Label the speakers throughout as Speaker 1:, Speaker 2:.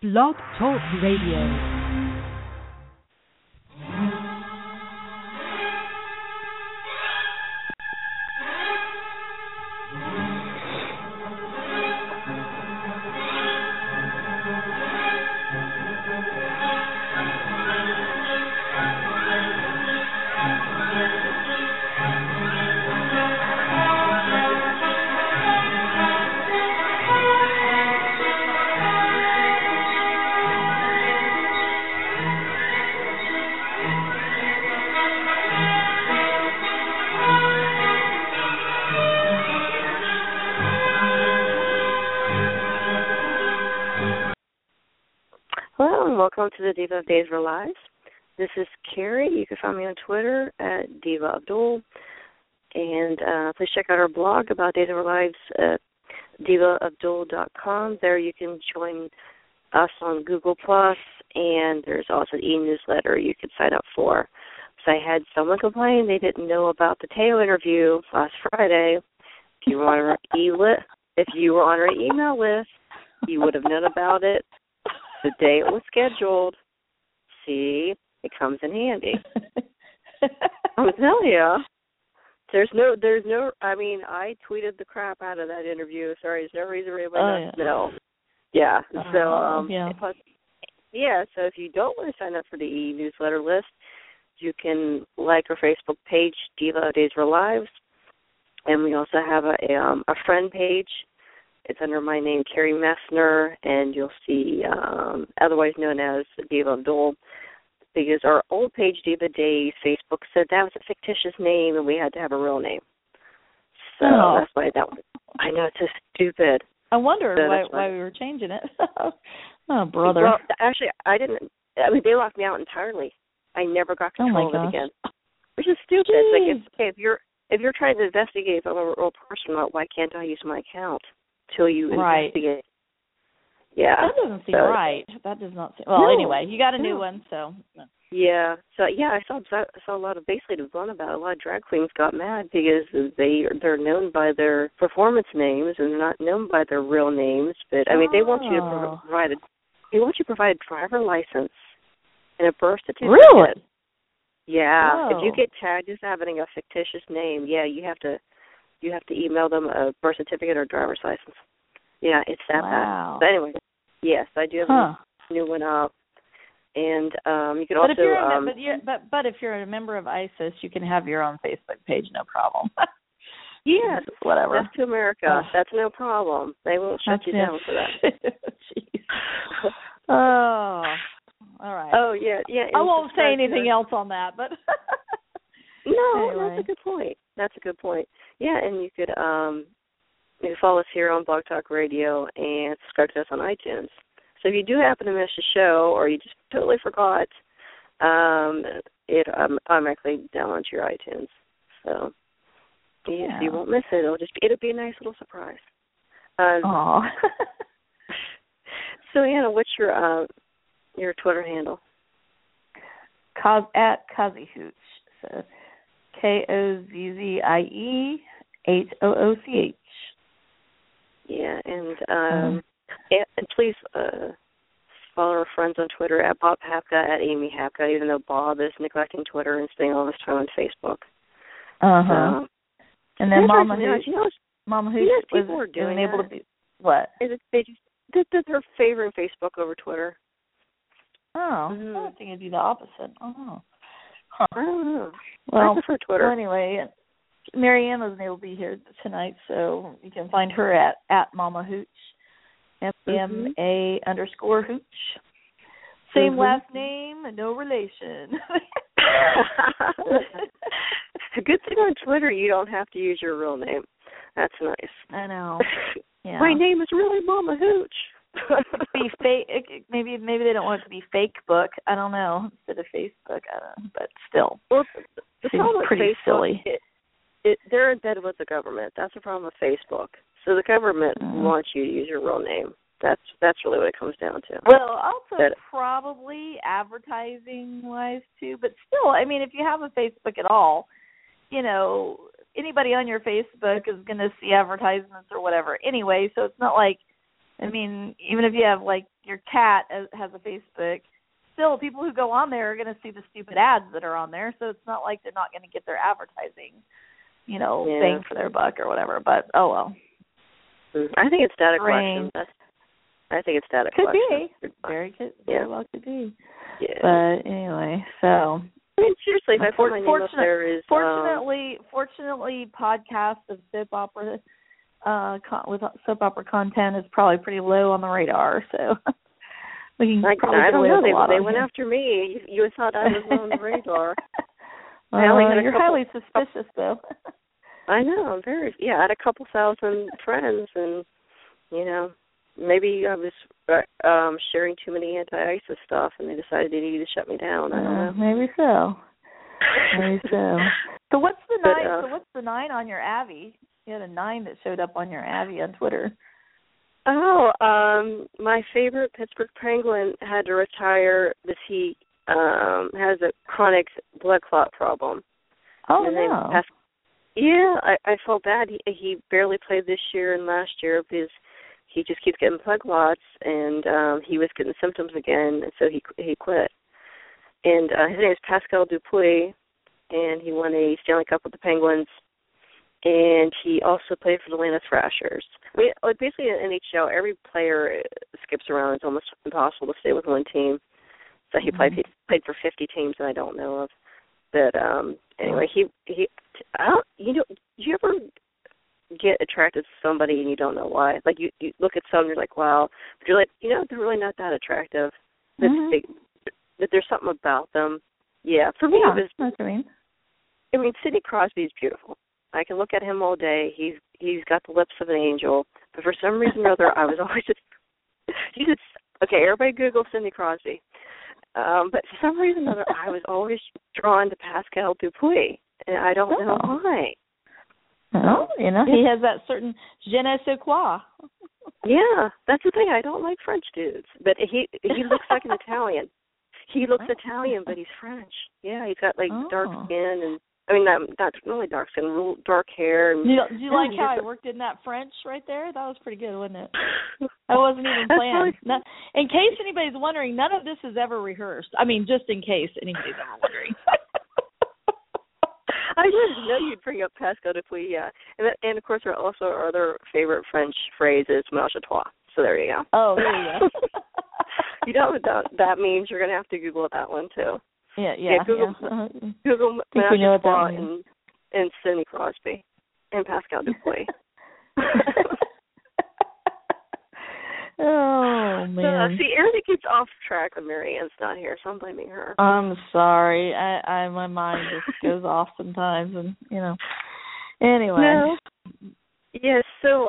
Speaker 1: Blog Talk Radio.
Speaker 2: Welcome to the Diva of Days of Our Lives. This is Carrie. You can find me on Twitter at Diva Abdul. And please check out our blog about Days of Our Lives at divaabdul.com. There you can join us on Google+, and there's also an e-newsletter you can sign up for. So I had someone complain they didn't know about the Teo interview last Friday. If you were on our email list, you would have known about it the day it was scheduled. See, it comes in handy. I'm telling you, there's no. I mean, I tweeted the crap out of that interview. Sorry, there's no reason for anybody not to know. Yeah. So if you don't want to sign up for the e-newsletter list, you can like our Facebook page, Diva Days of Our Lives, and we also have a friend page. It's under my name, Carrie Messner, and you'll see, otherwise known as Diva Abdul, because our old page, Diva Days, Facebook said that was a fictitious name and we had to have a real name. So that's why that was. I know, it's so stupid.
Speaker 3: I wonder why we were changing it. Oh, brother.
Speaker 2: Well, actually, I didn't. I mean, they locked me out entirely. I never got control of it again, which is stupid. It's like, if you're trying to investigate if I'm a real person, why can't I use my account? Till you investigate. Yeah.
Speaker 3: That doesn't seem right. That does not seem... Well, anyway, you got a new one, so...
Speaker 2: Yeah. So, I saw a lot of... Basically, to run about, a lot of drag queens got mad because they're known by their performance names and they're not known by their real names. But, I mean, they want you to provide a driver license and a birth certificate.
Speaker 3: Really?
Speaker 2: Yeah.
Speaker 3: Oh.
Speaker 2: If you get tagged as having a fictitious name, you have to email them a birth certificate or driver's license. Yeah, it's that bad. But anyway, yes, I do have a new one up. And you can also...
Speaker 3: But if you're a member of ISIS, you can have your own Facebook page, no problem.
Speaker 2: Yes,
Speaker 3: whatever.
Speaker 2: That's to America. That's no problem. They won't shut you down for that.
Speaker 3: Jeez. Oh, all right.
Speaker 2: Oh, yeah.
Speaker 3: I won't say anything else on that, but...
Speaker 2: No,
Speaker 3: anyway.
Speaker 2: That's a good point. Yeah, and you could follow us here on Blog Talk Radio and subscribe to us on iTunes. So if you do happen to miss a show or you just totally forgot, it automatically downloads your iTunes. So you won't miss it. It'll be a nice little surprise. So Anna, what's your Twitter handle?
Speaker 3: At Kazie Hooch. So KOZZIEHOOCH.
Speaker 2: Yeah, and please follow our friends on Twitter at Bob Hapka, at Amy Hapka, even though Bob is neglecting Twitter and spending all his time on Facebook. So,
Speaker 3: and then Mama Hooch
Speaker 2: wasn't
Speaker 3: able to be what?
Speaker 2: They did her favoring Facebook over Twitter.
Speaker 3: I think it'd be the opposite.
Speaker 2: I don't know.
Speaker 3: Well,
Speaker 2: I prefer Twitter.
Speaker 3: Well, anyway, Marianne wasn't able to be here tonight, so you can find her at Mama Hooch, MMA_Hooch. Same last name and no relation.
Speaker 2: It's a good thing on Twitter you don't have to use your real name. That's nice.
Speaker 3: I know. Yeah.
Speaker 2: My name is really Mama Hooch.
Speaker 3: Be fake. Maybe they don't want it to be fake book. I don't know, instead of Facebook. I don't know, but still,
Speaker 2: the problem with
Speaker 3: pretty
Speaker 2: Facebook,
Speaker 3: silly.
Speaker 2: They're in bed with the government. That's the problem with Facebook. So the government wants you to use your real name. That's really what it comes down to.
Speaker 3: Well, also probably advertising-wise too, but still, I mean, if you have a Facebook at all, anybody on your Facebook is going to see advertisements or whatever anyway. So it's not like I mean, even if you have, like, your cat has a Facebook, still people who go on there are going to see the stupid ads that are on there, so it's not like they're not going to get their advertising, bang for their buck or whatever. But, oh, well.
Speaker 2: I think it's data collection. I think it's data collection.
Speaker 3: Could be. Very well could be.
Speaker 2: Yeah.
Speaker 3: But anyway, so.
Speaker 2: I mean, seriously, if I put my name up there is...
Speaker 3: Fortunately, podcasts of soap opera with soap opera content is probably pretty low on the radar, so we can probably
Speaker 2: I don't know. They went
Speaker 3: here.
Speaker 2: after me. You thought I was on the radar.
Speaker 3: You're highly suspicious, though.
Speaker 2: I know. I had a couple thousand friends, and, maybe I was sharing too many anti-ISIS stuff, and they decided they needed to shut me down. I don't know.
Speaker 3: Maybe so. So what's the 9? So what's the 9 on your Avi? You had a 9 that showed up on your Avi on Twitter.
Speaker 2: Oh, my favorite Pittsburgh Penguin had to retire because he has a chronic blood clot problem.
Speaker 3: Oh, no.
Speaker 2: I felt bad. He barely played this year and last year because he just keeps getting blood clots, and he was getting symptoms again, and so he quit. And his name is Pascal Dupuis, and he won a Stanley Cup with the Penguins, and he also played for the Atlanta Thrashers. I mean, basically in NHL, every player skips around. It's almost impossible to stay with one team. So he played for 50 teams that I don't know of. But anyway, do you ever get attracted to somebody and you don't know why? Like you look at some, you're like, wow, but you're like, they're really not that attractive. That there's something about them. Yeah, for me, it was.
Speaker 3: That's what I mean.
Speaker 2: I mean, Sidney Crosby is beautiful. I can look at him all day. He's got the lips of an angel. But for some reason or other, I was always just. Okay, everybody Google Sidney Crosby. But for some reason or other, I was always drawn to Pascal Dupuis, and I don't know why.
Speaker 3: Well, he has that certain je ne sais quoi.
Speaker 2: Yeah, that's the thing. I don't like French dudes, but he looks like an Italian. He looks Italian, but he's French. Yeah, he's got dark skin, and I mean not really dark skin, real dark hair. And,
Speaker 3: do you like how I worked in that French right there? That was pretty good, wasn't it? I wasn't even planned. In case anybody's wondering, none of this is ever rehearsed. I mean, just in case anybody's ever wondering.
Speaker 2: I didn't know you'd bring up Pascal Dupuis, yeah. And of course, there also are other favorite French phrases, ménage à trois. So there you go.
Speaker 3: Oh, there you go.
Speaker 2: You know what that means? You're going to have to Google that one, too.
Speaker 3: Yeah.
Speaker 2: Google ménage à trois and Sidney Crosby and Pascal Dupuis.
Speaker 3: Oh, man.
Speaker 2: See, Erin keeps off track when Mary Ann's not here, so I'm blaming her.
Speaker 3: I'm sorry. My mind just goes off sometimes, and, Anyway.
Speaker 2: No. Yes, so,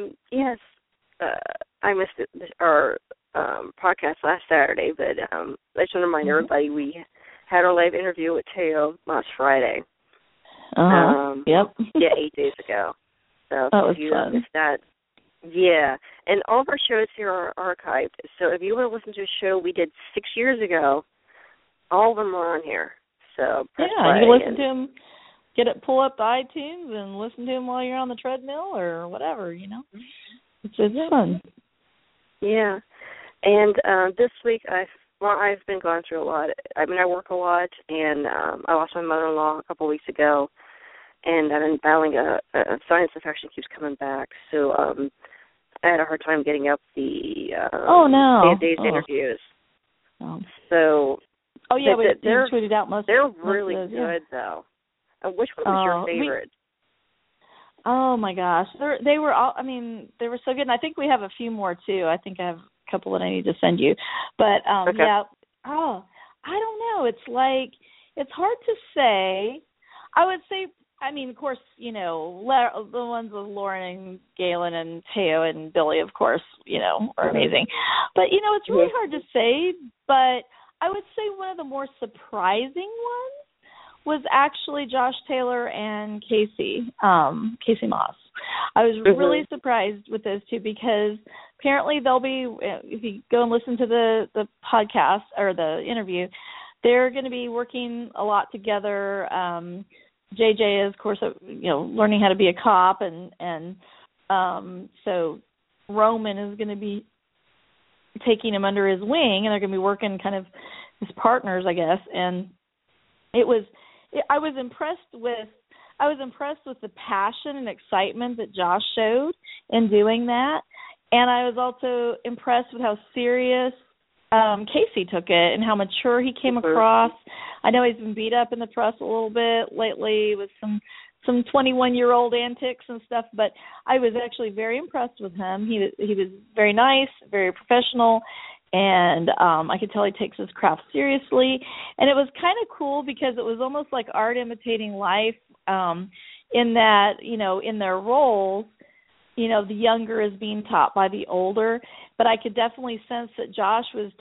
Speaker 2: I missed our podcast last Saturday, but I just want to remind everybody we had our live interview with Teo last Friday.
Speaker 3: Yep.
Speaker 2: 8 days ago. So
Speaker 3: that
Speaker 2: if you
Speaker 3: fun.
Speaker 2: missed that, yeah. And all of our shows here are archived. So if you want to listen to a show we did 6 years ago, all of them are on here. So press play.
Speaker 3: You can listen to them. Pull up the iTunes and listen to them while you're on the treadmill or whatever. It's fun.
Speaker 2: Yeah. And this week I've been going through a lot. I mean, I work a lot, and I lost my mother-in-law a couple of weeks ago, and I've been battling a sinus infection keeps coming back. So I had a hard time getting up the day-to-day interviews.
Speaker 3: Oh.
Speaker 2: So
Speaker 3: but you tweeted out most.
Speaker 2: They're really good, though. Which one was your favorite?
Speaker 3: Oh my gosh, they were all. I mean, they were so good, and I think we have a few more too. I think I have a couple that I need to send you, but
Speaker 2: okay.
Speaker 3: yeah. Oh, I don't know. It's hard to say. I would say. I mean, of course, the ones with Lauren and Galen and Teo and Billy, of course, are amazing. But it's really hard to say. But I would say one of the more surprising ones was actually Josh Taylor and Casey Moss. I was really surprised with those two because apparently they'll be, if you go and listen to the podcast or the interview, they're going to be working a lot together. JJ is, of course, learning how to be a cop, and so Roman is going to be taking him under his wing, and they're going to be working kind of as partners, I guess. And I was impressed with the passion and excitement that Josh showed in doing that, and I was also impressed with how serious Casey took it and how mature he came across. I know he's been beat up in the press a little bit lately with some 21-year-old antics and stuff, but I was actually very impressed with him. He was very nice, very professional, and I could tell he takes his craft seriously. And it was kind of cool because it was almost like art imitating life, in that, in their roles, the younger is being taught by the older. But I could definitely sense that Josh was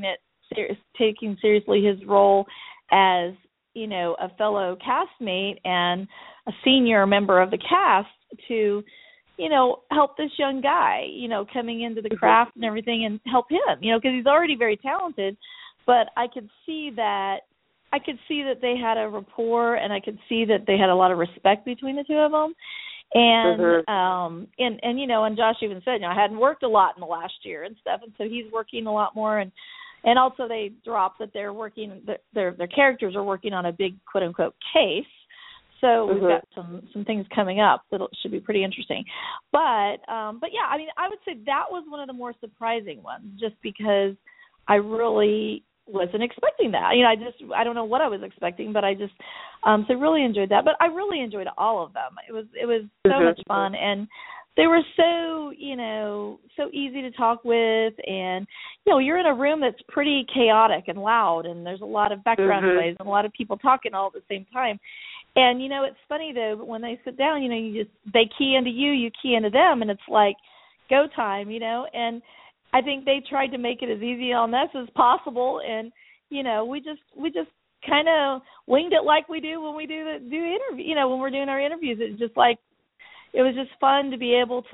Speaker 3: taking seriously his role as, a fellow castmate and a senior member of the cast to, help this young guy, coming into the craft and everything, and help him, because he's already very talented. But I could see that they had a rapport, and I could see that they had a lot of respect between the two of them. And and Josh even said, I hadn't worked a lot in the last year and stuff, and so he's working a lot more. And also they dropped that they're working, their characters are working on a big quote unquote case. So we've got some things coming up that should be pretty interesting. But yeah, I mean, I would say that was one of the more surprising ones, just because I really wasn't expecting that. I don't know what I was expecting, but I just so really enjoyed that. But I really enjoyed all of them. It was so much fun, and they were so easy to talk with, and you're in a room that's pretty chaotic and loud, and there's a lot of background noise and a lot of people talking all at the same time. And it's funny though, but when they sit down, they key into you key into them, and it's like go time, and I think they tried to make it as easy on us as possible, and we just kind of winged it like we do when we do interview. When we're doing our interviews, it's just like it was just fun to be able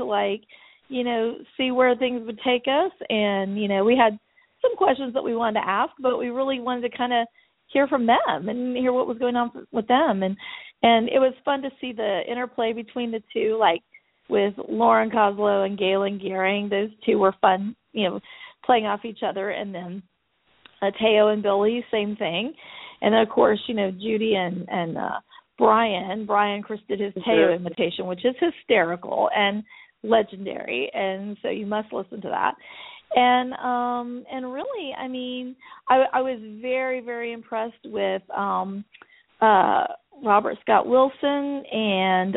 Speaker 3: to see where things would take us, and we had some questions that we wanted to ask, but we really wanted to kind of hear from them and hear what was going on with them, and it was fun to see the interplay between the two, like with Lauren Koslow and Galen Gearing. Those two were fun, playing off each other. And then Teo and Billy, same thing. And then, of course, Judy and Brian Chris did his Teo imitation, which is hysterical and legendary. And so you must listen to that. And really, I mean, I was very, very impressed with Robert Scott Wilson and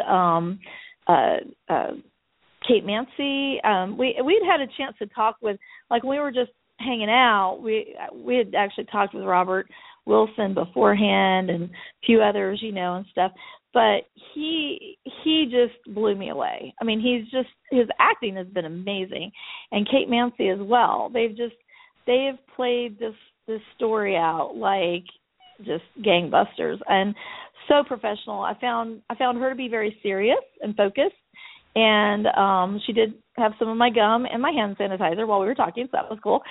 Speaker 3: Kate Mansi. We'd had a chance to talk with, like, when we were just hanging out, we had actually talked with Robert Wilson beforehand and a few others, and stuff. But he just blew me away. I mean, his acting has been amazing, and Kate Mansi as well. They have played this story out like just gangbusters and so professional. I found her to be very serious and focused, and she did have some of my gum and my hand sanitizer while we were talking, so that was cool.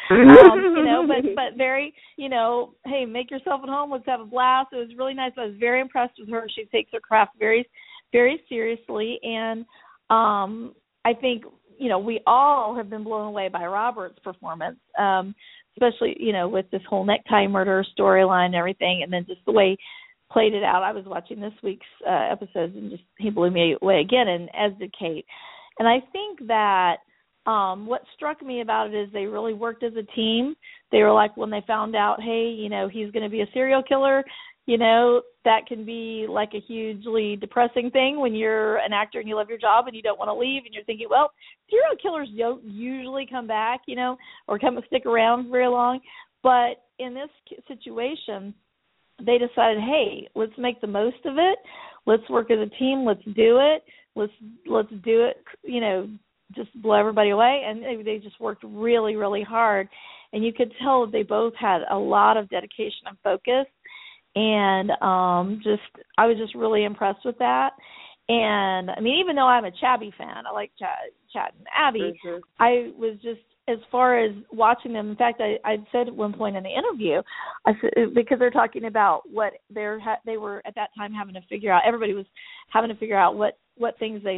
Speaker 3: But very, hey, make yourself at home. Let's have a blast. It was really nice. I was very impressed with her. She takes her craft very, very seriously, and I think we all have been blown away by Robert's performance, especially with this whole necktie murder storyline and everything, and then just the way played it out. I was watching this week's episodes, and just he blew me away again, and as did Kate. And I think that what struck me about it is they really worked as a team. They were like, when they found out, hey, he's going to be a serial killer, that can be like a hugely depressing thing when you're an actor and you love your job and you don't want to leave, and you're thinking, well, serial killers don't usually come back, or stick around very long. But in this situation, they decided, hey, let's make the most of it. Let's work as a team. Let's do it. Let's do it, just blow everybody away. And they just worked really, really hard. And you could tell that they both had a lot of dedication and focus. And I was just really impressed with that. And, I mean, even though I'm a Chabby fan, I like Chad and Abby, I was just, as far as watching them, in fact, I said at one point in the interview, I said, because they're talking about what they were at that time having to figure out. Everybody was having to figure out what things they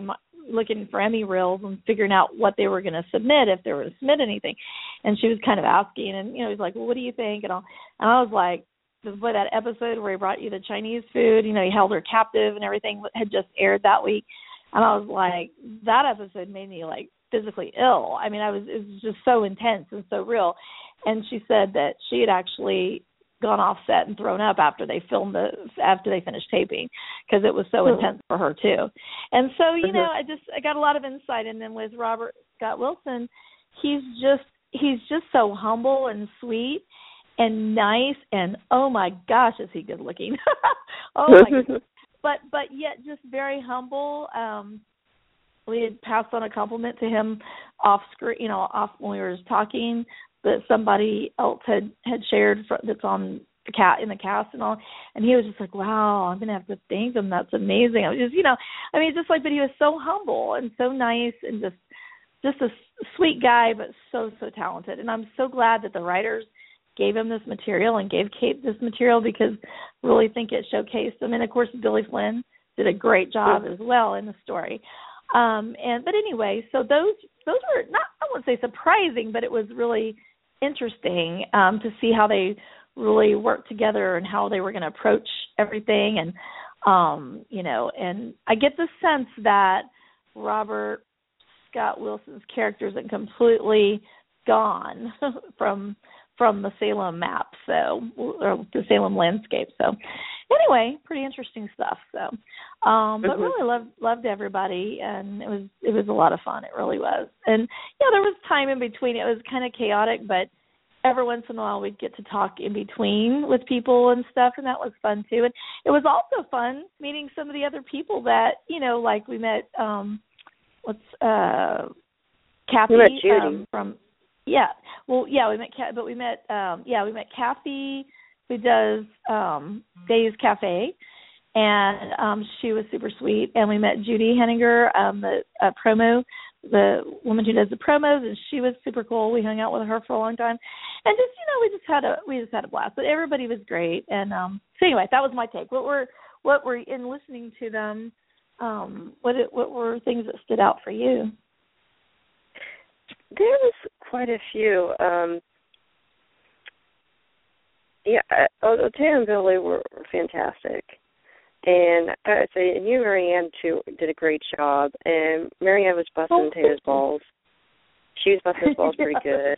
Speaker 3: looking for Emmy reels and figuring out what they were going to submit, if they were to submit anything. And she was kind of asking, and, he's like, well, what do you think? And I was like, boy, that episode where he brought you the Chinese food, he held her captive and everything had just aired that week. And I was like, that episode made me, like, physically ill. I mean, it was just so intense and so real. And she said that she had actually gone off set and thrown up after they finished taping, because it was so intense for her too. And so, I got a lot of insight. And then with Robert Scott Wilson, he's just so humble and sweet and nice, and oh my gosh, is he good looking. Oh my goodness. But yet just very humble. We had passed on a compliment to him off screen, off when we were talking, that somebody else had shared that's on in the cast and all, and he was just like, wow, I'm gonna have to thank him. That's amazing. I was just, but he was so humble and so nice and just a sweet guy, but so talented. And I'm so glad that the writers gave him this material and gave Kate this material, because I really think it showcased him. And of course, Billy Flynn did a great job as well in the story. But anyway, so those were not, I wouldn't say surprising, but it was really interesting to see how they really worked together and how they were going to approach everything. And, and I get the sense that Robert Scott Wilson's character isn't completely gone from the Salem map, or the Salem landscape. So anyway, pretty interesting stuff. So, but really loved everybody, and it was a lot of fun. It really was. And there was time in between. It was kind of chaotic, but every once in a while we'd get to talk in between with people and stuff, and that was fun too. And it was also fun meeting some of the other people that, like we met, Kathy from, we met Kathy, who does Days Cafe, and she was super sweet. And we met Judy Henninger, the woman who does the promos, and she was super cool. We hung out with her for a long time, and just we just had a blast. But everybody was great. And so anyway, that was my take. What were in listening to them? What were things that stood out for you?
Speaker 2: There was quite a few. Taya and Billy were fantastic. And I'd say, and you, Marianne, too, did a great job. And Marianne was busting Taya's balls. She was busting his balls pretty good.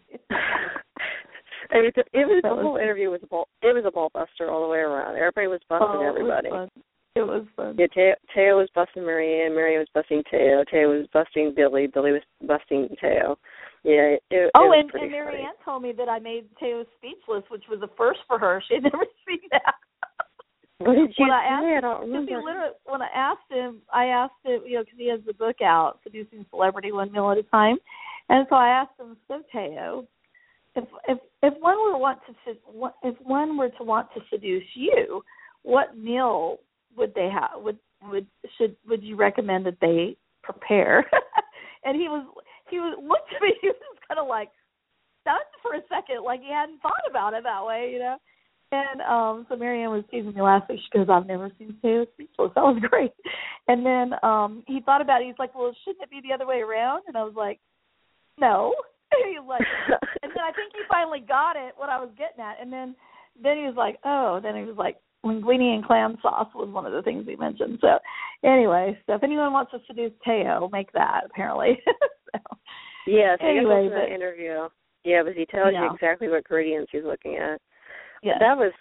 Speaker 2: I mean, the whole interview was a ball buster all the way around. Everybody was busting everybody.
Speaker 3: It was fun.
Speaker 2: Yeah, Taya was busting Marianne. Marianne was busting Taya. Taya was busting Billy. Billy was busting Taya. Yeah. It was
Speaker 3: and Marianne told me that I made Taya speechless, which was a first for her. She had never seen that.
Speaker 2: What did you say?
Speaker 3: I don't remember. When I asked him, because he has the book out, Seducing Celebrity 1 Meal at a Time, and so I asked him, so Taya, if one were to want to seduce you, what meal would they have? Would you recommend that they prepare? And he looked at me. He was kind of like stunned for a second, like he hadn't thought about it that way, And so Marianne was teasing me last week. She goes, I've never seen Taya speechless. That was great. And then he thought about it. He's like, well, shouldn't it be the other way around? And I was like, no. And he was like, and then I think he finally got it, what I was getting at. And then he was like, oh. Then he was like, linguine and clam sauce was one of the things he mentioned. So anyway, so if anyone wants to seduce Taya, make that, apparently.
Speaker 2: Yeah, so anyway, the interview. Yeah, but he tells you exactly what ingredients he's looking at.
Speaker 3: Yeah,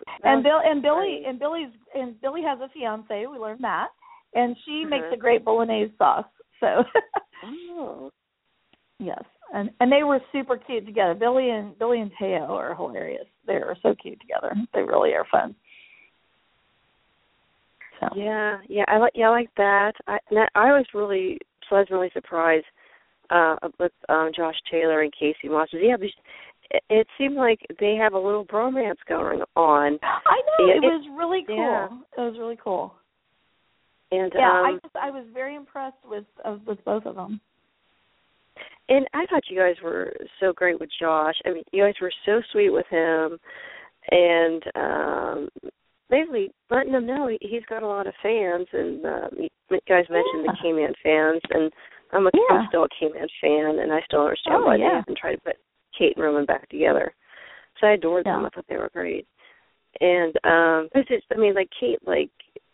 Speaker 3: Billy has a fiance. We learned that, and she makes a great bolognese sauce. So, yes, and they were super cute together. Billy and Taya are hilarious. They are so cute together. They really are fun. So.
Speaker 2: Yeah, I like that. I was really pleasantly surprised with Josh Taylor and Casey Moss. Yeah, it seemed like they have a little bromance going on.
Speaker 3: I know, it was really cool. Yeah. It was really cool.
Speaker 2: And
Speaker 3: I was very impressed with both of them.
Speaker 2: And I thought you guys were so great with Josh. I mean, you guys were so sweet with him, and basically letting them know he's got a lot of fans, and you guys mentioned the K-Man fans, and I'm still a K-Man fan, and I still understand why they haven't tried to put Kate and Roman back together. So I adored them. I thought they were great. And it's just, I mean, like Kate, like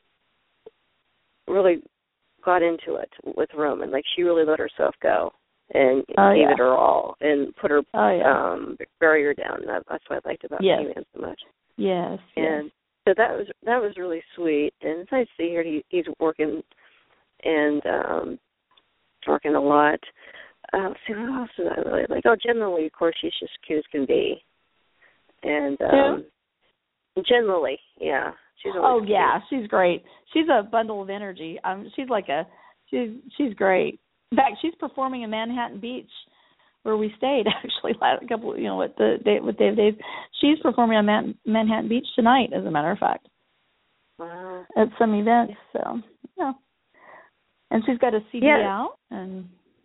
Speaker 2: really got into it with Roman. Like she really let herself go and gave it her all and put her barrier down. That's what I liked about K-Man so much.
Speaker 3: Yes.
Speaker 2: And so that was really sweet, and it's nice to hear he's working and working a lot. See what else did I really like? Oh, generally, of course, she's just cute as can be, and generally, she's always cute.
Speaker 3: She's great. She's a bundle of energy. She's like she's great. In fact, she's performing in Manhattan Beach, where we stayed actually a couple, with Dave. She's performing on Manhattan Beach tonight, as a matter of fact.
Speaker 2: Wow.
Speaker 3: At some events, so and she's got a CD out, and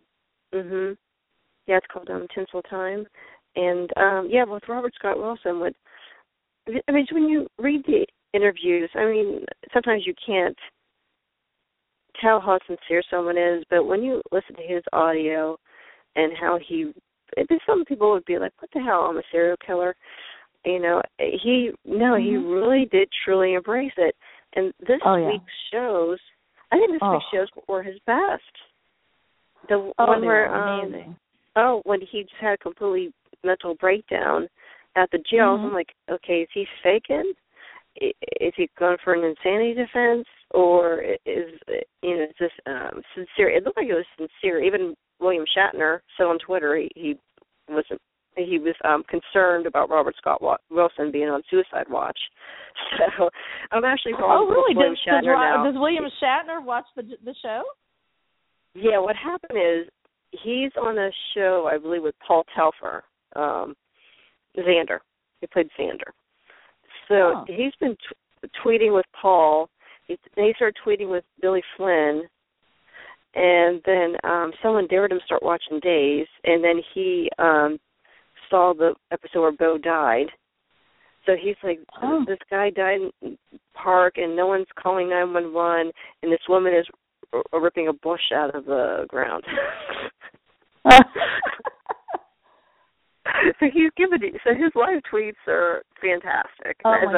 Speaker 2: it's called Tinsel Time, and with Robert Scott Wilson. When you read the interviews, I mean, sometimes you can't tell how sincere someone is, but when you listen to his audio and how some people would be like, what the hell, I'm a serial killer. He really did truly embrace it. And this week's shows, I think this week's shows were his best. The one where,
Speaker 3: amazing.
Speaker 2: When he just had a completely mental breakdown at the jail, I'm like, okay, is he faking? Is he going for an insanity defense, or is this sincere? It looked like it was sincere. Even William Shatner said on Twitter he was concerned about Robert Scott Wilson being on suicide watch. So I'm actually following William Shatner now.
Speaker 3: Does William Shatner watch the show?
Speaker 2: Yeah, what happened is he's on a show, I believe, with Paul Telfer, Xander. He played Xander. So he's been tweeting with Paul. He started tweeting with Billy Flynn. And then someone dared him start watching Days. And then he saw the episode where Bo died. So he's like, this guy died in the park, and no one's calling 911, and this woman is ripping a bush out of the ground. So he's so his live tweets are fantastic.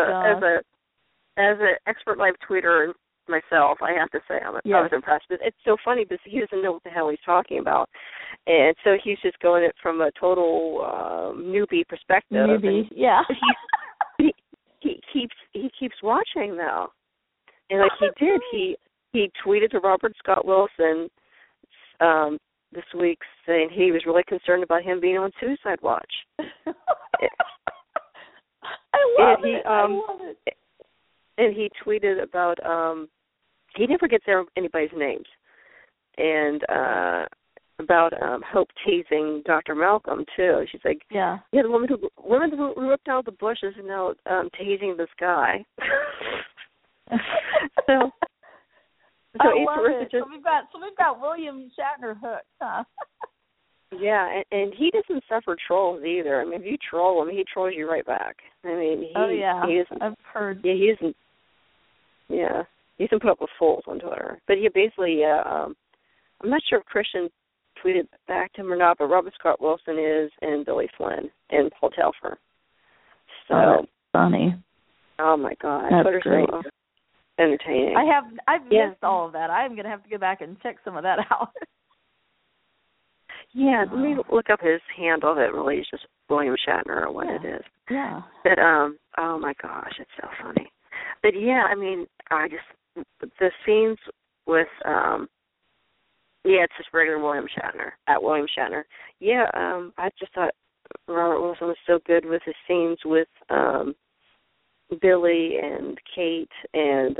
Speaker 2: As an expert live tweeter myself, I have to say I was impressed. But it's so funny because he doesn't know what the hell he's talking about, and so he's just going it from a total newbie perspective. He keeps watching though, and like he did, he tweeted to Robert Scott Wilson this week saying he was really concerned about him being on suicide watch.
Speaker 3: I love it.
Speaker 2: And he tweeted about he never gets anybody's names, and about Hope teasing Dr. Malcolm too. She's like, the woman who ripped out the bushes is now teasing this guy. So
Speaker 3: I love it. So we've got William Shatner hooked, huh?
Speaker 2: Yeah, and he doesn't suffer trolls either. I mean, if you troll him, he trolls you right back. I mean, he isn't,
Speaker 3: I've heard.
Speaker 2: Yeah, he isn't. Yeah, he doesn't put up with fools on Twitter. But he basically, I'm not sure if Christian tweeted back to him or not, but Robert Scott Wilson is, and Billy Flynn, and Paul Telfer. So
Speaker 3: that's funny.
Speaker 2: Oh my God,
Speaker 3: that's
Speaker 2: Twitter's
Speaker 3: great.
Speaker 2: So entertaining.
Speaker 3: I've missed all of that. I'm going to have to go back and check some of that out.
Speaker 2: Yeah, let me look up his handle that really is just William Shatner or what it is.
Speaker 3: Yeah.
Speaker 2: But oh my gosh, it's so funny. But yeah, I mean, the scenes with it's just regular William Shatner at William Shatner. Yeah, I just thought Robert Wilson was so good with his scenes with Billy and Kate and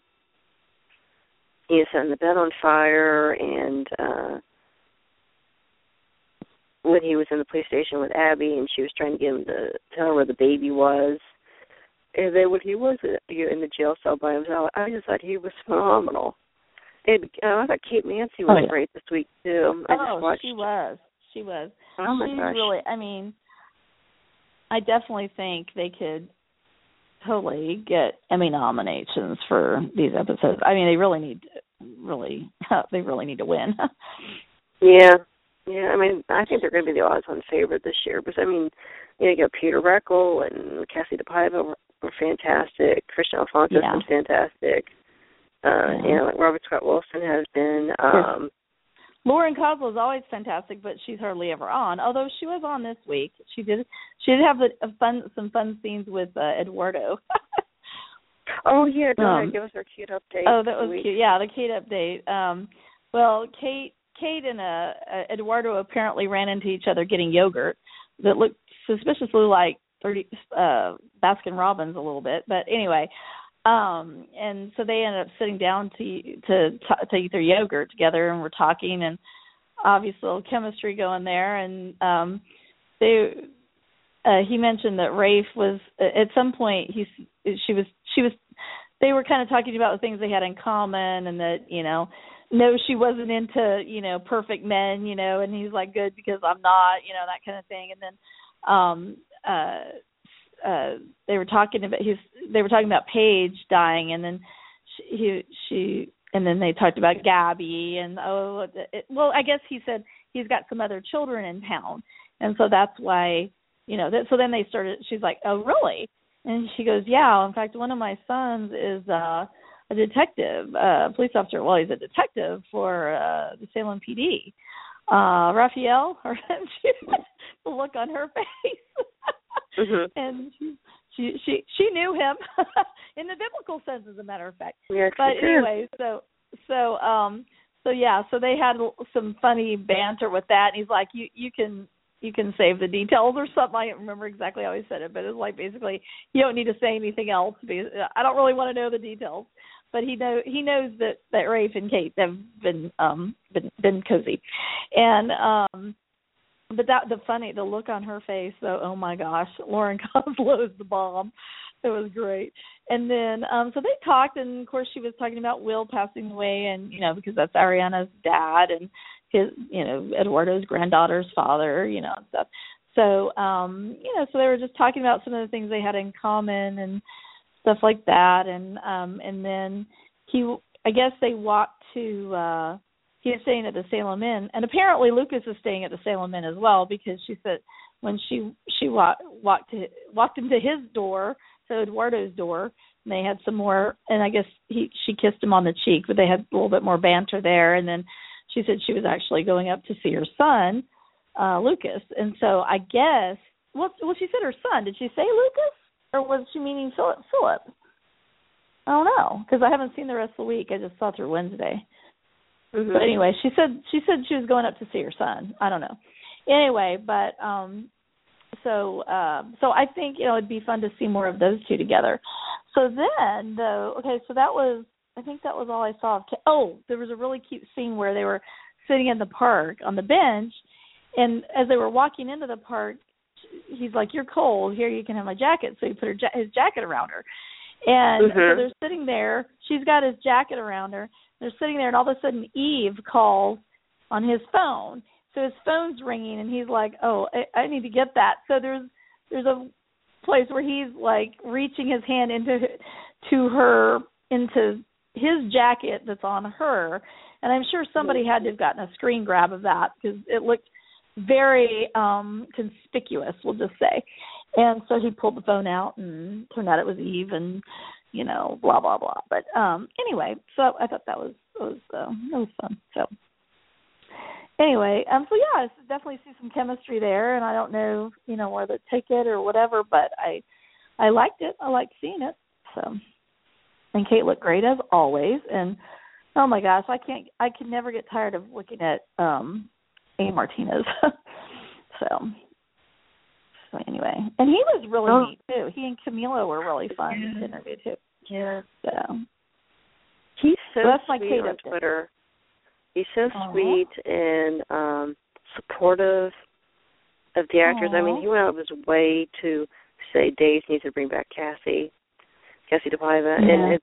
Speaker 2: setting the bed on fire, and when he was in the police station with Abby and she was trying to get him to tell her where the baby was. And then when he was in the jail cell by himself, I just thought he was phenomenal. And I thought Kate Mansi was great this week, too.
Speaker 3: She was.
Speaker 2: Oh, my
Speaker 3: She's
Speaker 2: gosh.
Speaker 3: really, I mean, I definitely think they could, totally get Emmy nominations for these episodes. I mean, they really need to win.
Speaker 2: Yeah. I mean, I think they're going to be the odds-on favorite this year. Because I mean, you got Peter Reckell and Cassie DePaiva were fantastic. Christian Alfonso was fantastic. Like Robert Scott Wilson has been.
Speaker 3: Lauren Kozlow is always fantastic, but she's hardly ever on. Although she was on this week, she did have some fun scenes with Eduardo.
Speaker 2: Oh yeah, go ahead, give us our Kate update.
Speaker 3: Oh, that was cute. Yeah, the Kate update. Well, Kate and Eduardo apparently ran into each other getting yogurt that looked suspiciously like Baskin Robbins a little bit, but anyway. And so they ended up sitting down to eat their yogurt together, and we're talking, and obviously a little chemistry going there. And he mentioned that Rafe was at some point they were kind of talking about the things they had in common, and that no, she wasn't into perfect men, and he's like, good, because I'm not, that kind of thing. And then they were talking about Paige dying, and then and then they talked about Gabby, and I guess he said he's got some other children in town, and so that's why so then they started. She's like, oh really? And she goes, yeah. In fact, one of my sons is a detective, police officer. Well, he's a detective for the Salem PD. Raphael, the look on her face.
Speaker 2: Mm-hmm.
Speaker 3: And she knew him in the biblical sense, as a matter of fact.
Speaker 2: Yeah,
Speaker 3: but anyway, so they had some funny banter with that, and he's like, you can save the details or something. I don't remember exactly how he said it, but it's like, basically, you don't need to say anything else. I don't really want to know the details, but he knows that Rafe and Kate have been cozy, and but the look on her face, though, oh my gosh, Lauren Kozlow is the bomb. It was great. And then so they talked, and of course she was talking about Will passing away, and because that's Ariana's dad and his Eduardo's granddaughter's father, and stuff. So so they were just talking about some of the things they had in common and stuff like that, and then I guess they walked to he was staying at the Salem Inn, and apparently Lucas is staying at the Salem Inn as well, because she said when she walked into his door, so Eduardo's door, and they had some more, and I guess she kissed him on the cheek, but they had a little bit more banter there, and then she said she was actually going up to see her son, Lucas, and so I guess well she said her son. Did she say Lucas, or was she meaning Philip? I don't know, because I haven't seen the rest of the week. I just saw through Wednesday. Mm-hmm. But anyway, she said she was going up to see her son. I don't know. Anyway, but so I think it'd be fun to see more of those two together. So then, though, okay, so I think that was all I saw. There was a really cute scene where they were sitting in the park on the bench, and as they were walking into the park, he's like, "You're cold. Here, you can have my jacket." So he put his jacket around her, and so they're sitting there. She's got his jacket around her. They're sitting there, and all of a sudden Eve calls on his phone. So his phone's ringing, and he's like, "Oh, I need to get that." So there's a place where he's like reaching his hand into his jacket that's on her, and I'm sure somebody had to have gotten a screen grab of that, because it looked very conspicuous, we'll just say. And so he pulled the phone out, and turned out it was Eve, and blah blah blah. But anyway, so I thought that was fun. So anyway, so yeah, I definitely see some chemistry there, and I don't know, where to take it or whatever, but I liked it. I liked seeing it. So, and Kate looked great as always, and oh my gosh, I can never get tired of looking at A. Martinez. So anyway, and he was really neat too. He and Camilo were really fun to interview too.
Speaker 2: Yeah.
Speaker 3: So
Speaker 2: he's so
Speaker 3: that's my
Speaker 2: sweet
Speaker 3: Kate
Speaker 2: on
Speaker 3: update.
Speaker 2: Twitter. He's so sweet and supportive of the actors. I mean, he went out of his way to say Days needs to bring back Cassie DePaiva, and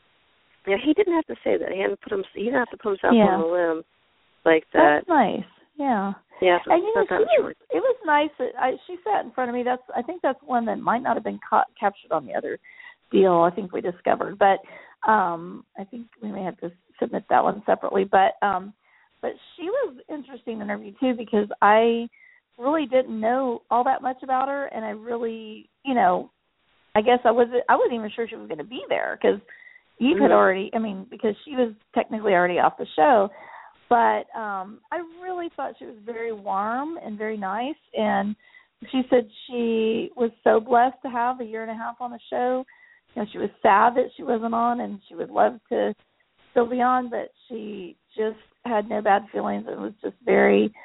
Speaker 2: he didn't have to say that. He didn't have to put himself on the limb like that.
Speaker 3: That's nice. Yeah.
Speaker 2: Yeah,
Speaker 3: And
Speaker 2: that was really.
Speaker 3: it was nice. She sat in front of me. I think that's one that might not have been captured on the other deal. I think we discovered, but I think we may have to submit that one separately. But she was an interesting interview too, because I really didn't know all that much about her, and I really, I guess I wasn't even sure she was going to be there, because Eve had already, because she was technically already off the show. But I really thought she was very warm and very nice, and she said she was so blessed to have a year and a half on the show. She was sad that she wasn't on, and she would love to still be on, but she just had no bad feelings. It was just very,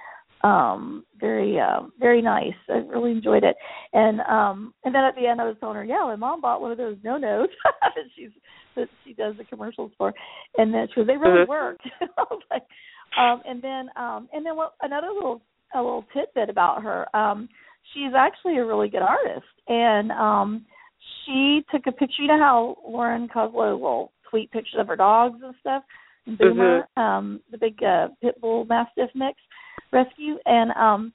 Speaker 3: very nice. I really enjoyed it. And then at the end, I was telling her, yeah, my mom bought one of those no-nos that she does the commercials for, and then she goes, they really work. I was like, and then another little tidbit about her. She's actually a really good artist, and she took a picture. You know how Lauren Kozlow will tweet pictures of her dogs and stuff, and Boomer, the big pit bull mastiff mix rescue, and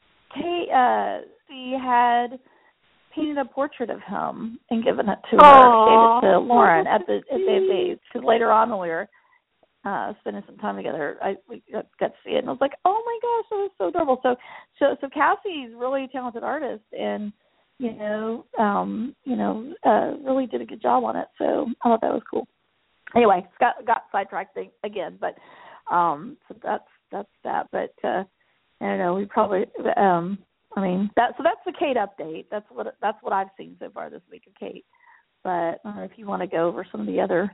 Speaker 3: she had painted a portrait of him and given it to her, gave it to Lauren at the days, because later on when we were spending some time together, we got to see it, and I was like, oh my gosh, that was so adorable. So Cassie's really a talented artist, and really did a good job on it. So I thought that was cool. Anyway, got sidetracked again, but so that's that. But I don't know. We probably that's the Kate update. That's what I've seen so far this week of Kate. But I don't know if you want to go over some of the other.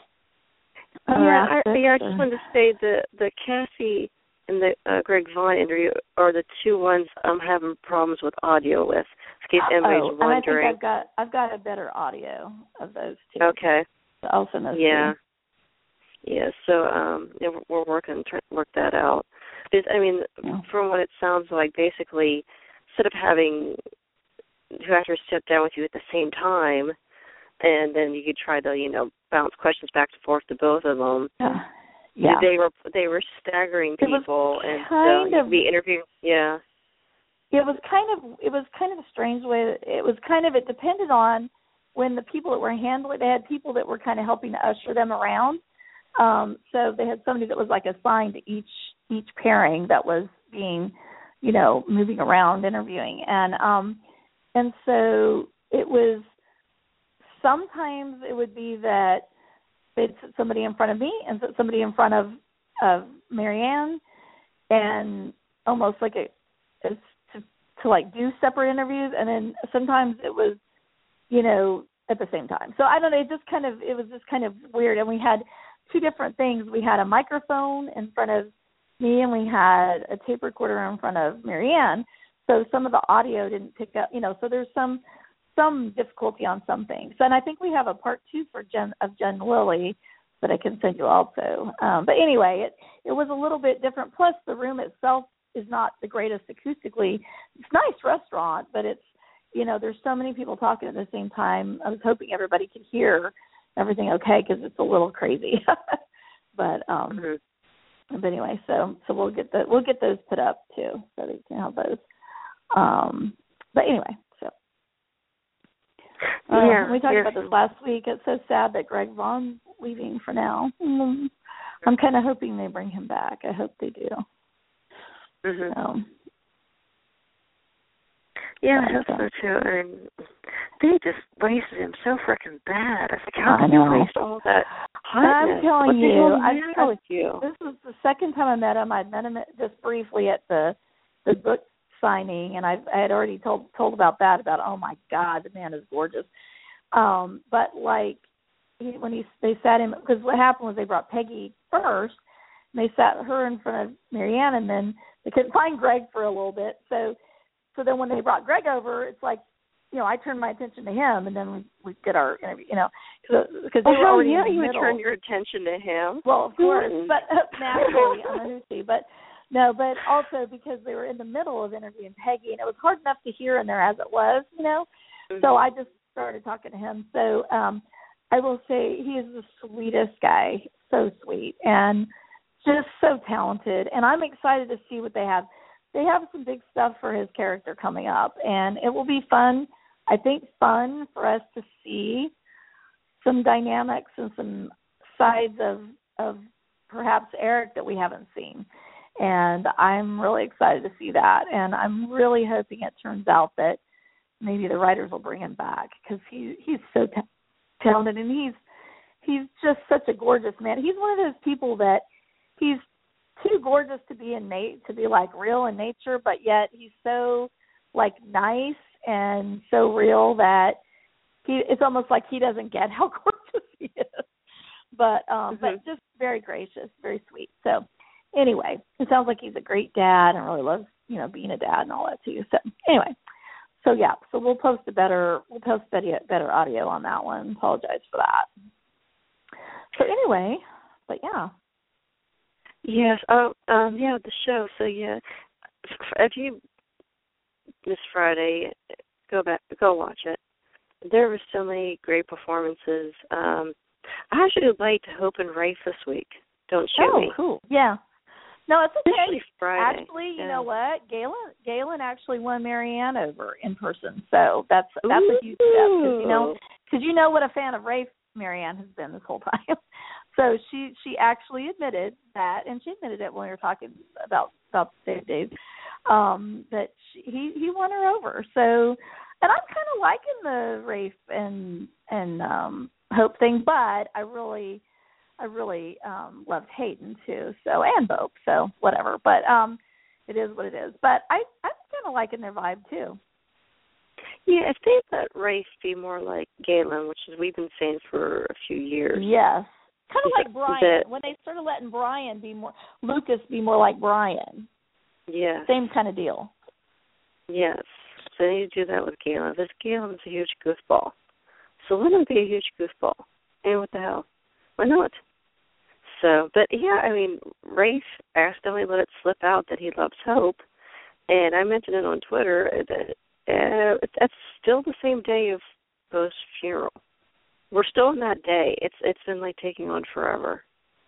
Speaker 2: I just wanted to say the Cassie and the Greg Vaughn interview are the two ones I'm having problems with audio with. In case anybody's wondering.
Speaker 3: And I think I've got a better audio of those two.
Speaker 2: Okay.
Speaker 3: So I'll send those to
Speaker 2: you. Yeah. So we're trying to work that out. Because, from what it sounds like, basically, instead of having two actors sit down with you at the same time, and then you could try to bounce questions back and forth to both of them.
Speaker 3: Yeah.
Speaker 2: They were staggering people, and so you'd be interviewing. Yeah.
Speaker 3: It was kind of a strange way. It depended on when the people that were handling. They had people that were kind of helping to usher them around. So they had somebody that was like assigned to each pairing that was being, moving around interviewing, and so it was. Sometimes it would be that they'd sit somebody in front of me and sit somebody in front of Marianne, and almost like to like do separate interviews, and then sometimes it was, at the same time. So I don't know. It was just kind of weird, and we had two different things. We had a microphone in front of me, and we had a tape recorder in front of Marianne. So some of the audio didn't pick up. So there's some difficulty on some things. And I think we have a part 2 for Jen Lilly that I can send you also. But anyway, it was a little bit different. Plus, the room itself is not the greatest acoustically. It's a nice restaurant, but it's, there's so many people talking at the same time. I was hoping everybody could hear everything okay, because it's a little crazy. But anyway, so we'll get those put up too, so that you can have those. But anyway. We talked about this last week. It's so sad that Greg Vaughn's leaving for now. I'm kind of hoping they bring him back. I hope they do.
Speaker 2: Yeah, I hope so too. And they just wasted him so freaking bad. I think how can you waste all that hotness?
Speaker 3: I'm telling
Speaker 2: you,
Speaker 3: this was the second time I met him. I'd met him just briefly at the book signing, and I had already told about oh my God, the man is gorgeous. But like they sat him, because what happened was they brought Peggy first, and they sat her in front of Marianne, and then they couldn't find Greg for a little bit. So then when they brought Greg over, it's like, I turned my attention to him, and then we did our interview, because they were already in the middle.
Speaker 2: You turned your attention to him.
Speaker 3: Well, of course, but naturally, I'm a hoosey, but. No, but also because they were in the middle of interviewing Peggy, and it was hard enough to hear in there as it was, So I just started talking to him. So I will say he is the sweetest guy, so sweet, and just so talented, and I'm excited to see what they have. They have some big stuff for his character coming up, and it will be fun. I think fun for us to see some dynamics and some sides of perhaps Eric that we haven't seen. And I'm really excited to see that. And I'm really hoping it turns out that maybe the writers will bring him back, because he's so talented, and he's just such a gorgeous man. He's one of those people that he's too gorgeous to be like real in nature, but yet he's so like nice and so real that it's almost like he doesn't get how gorgeous he is. But just very gracious, very sweet. So anyway, it sounds like he's a great dad and really loves, being a dad and all that too. So anyway, so we'll post better audio on that one. Apologize for that. So anyway, but yeah.
Speaker 2: Yes. The show. So yeah, if you miss Friday, go watch it. There were so many great performances. I actually liked Hope and Rafe this week. Don't shoot me.
Speaker 3: Oh, cool. Yeah. No, it's okay.
Speaker 2: Especially Friday.
Speaker 3: Actually, you know what? Galen actually won Marianne over in person, so that's a huge step. Because you know what a fan of Rafe Marianne has been this whole time. So she actually admitted that, and she admitted it when we were talking about the save days, that he won her over. So, and I'm kind of liking the Rafe and Hope thing, but I really loved Hayden too. So, and Bope. So whatever. But it is what it is. But I'm kind of liking their vibe too.
Speaker 2: Yeah, if they let Rafe be more like Galen, which is we've been saying for a few years.
Speaker 3: Yes. Kind of like Brian. When they started letting Lucas be more like Brian.
Speaker 2: Yeah.
Speaker 3: Same kind of deal.
Speaker 2: Yes. So they need to do that with Galen. Because Galen's a huge goofball. So let him be a huge goofball. And what the hell? Why not? So, but yeah, I mean, Rafe accidentally let it slip out that he loves Hope. And I mentioned it on Twitter that that's still the same day of Bo's funeral. We're still in that day. It's been like taking on forever.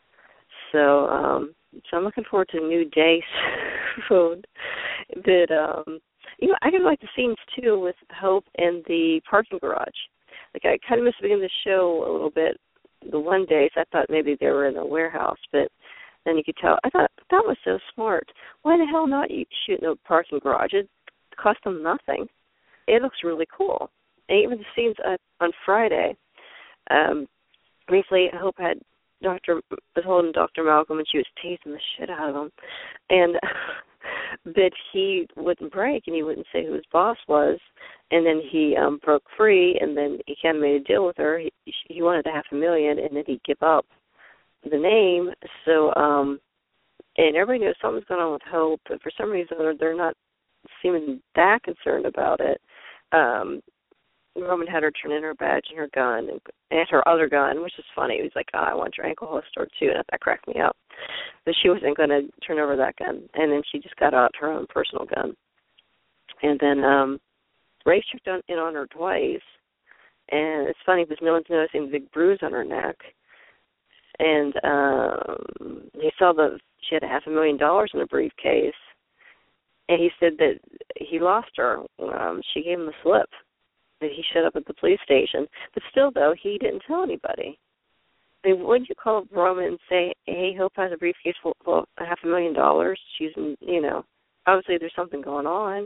Speaker 2: So I'm looking forward to a new day soon. But I kind of like the scenes too with Hope and the parking garage. Like I kind of missed the beginning of the show a little bit. The one day, so I thought maybe they were in a warehouse, but then you could tell. I thought that was so smart. Why the hell not shoot in a parking garage? It cost them nothing. It looks really cool. And even the scenes on Friday. Briefly, Hope was holding Dr. Malcolm, and she was tasing the shit out of him. And but he wouldn't break, and he wouldn't say who his boss was. And then he broke free, and then he kind of made a deal with her. He wanted $500,000, and then he'd give up the name. So, and everybody knows something's going on with Hope, but for some reason they're not seeming that concerned about it. Roman had her turn in her badge and her gun and her other gun, which is funny. He was like, I want your ankle holster too, and that cracked me up. But she wasn't going to turn over that gun, and then she just got out her own personal gun. And then Rafe checked in on her twice, and it's funny because no one's noticing the big bruise on her neck. And he saw she had $500,000 in a briefcase, and he said that he lost her. She gave him the slip that he showed up at the police station. But still, though, he didn't tell anybody. I mean, wouldn't you call Roman and say, hey, Hope has a briefcase full of $500,000? She's, obviously there's something going on.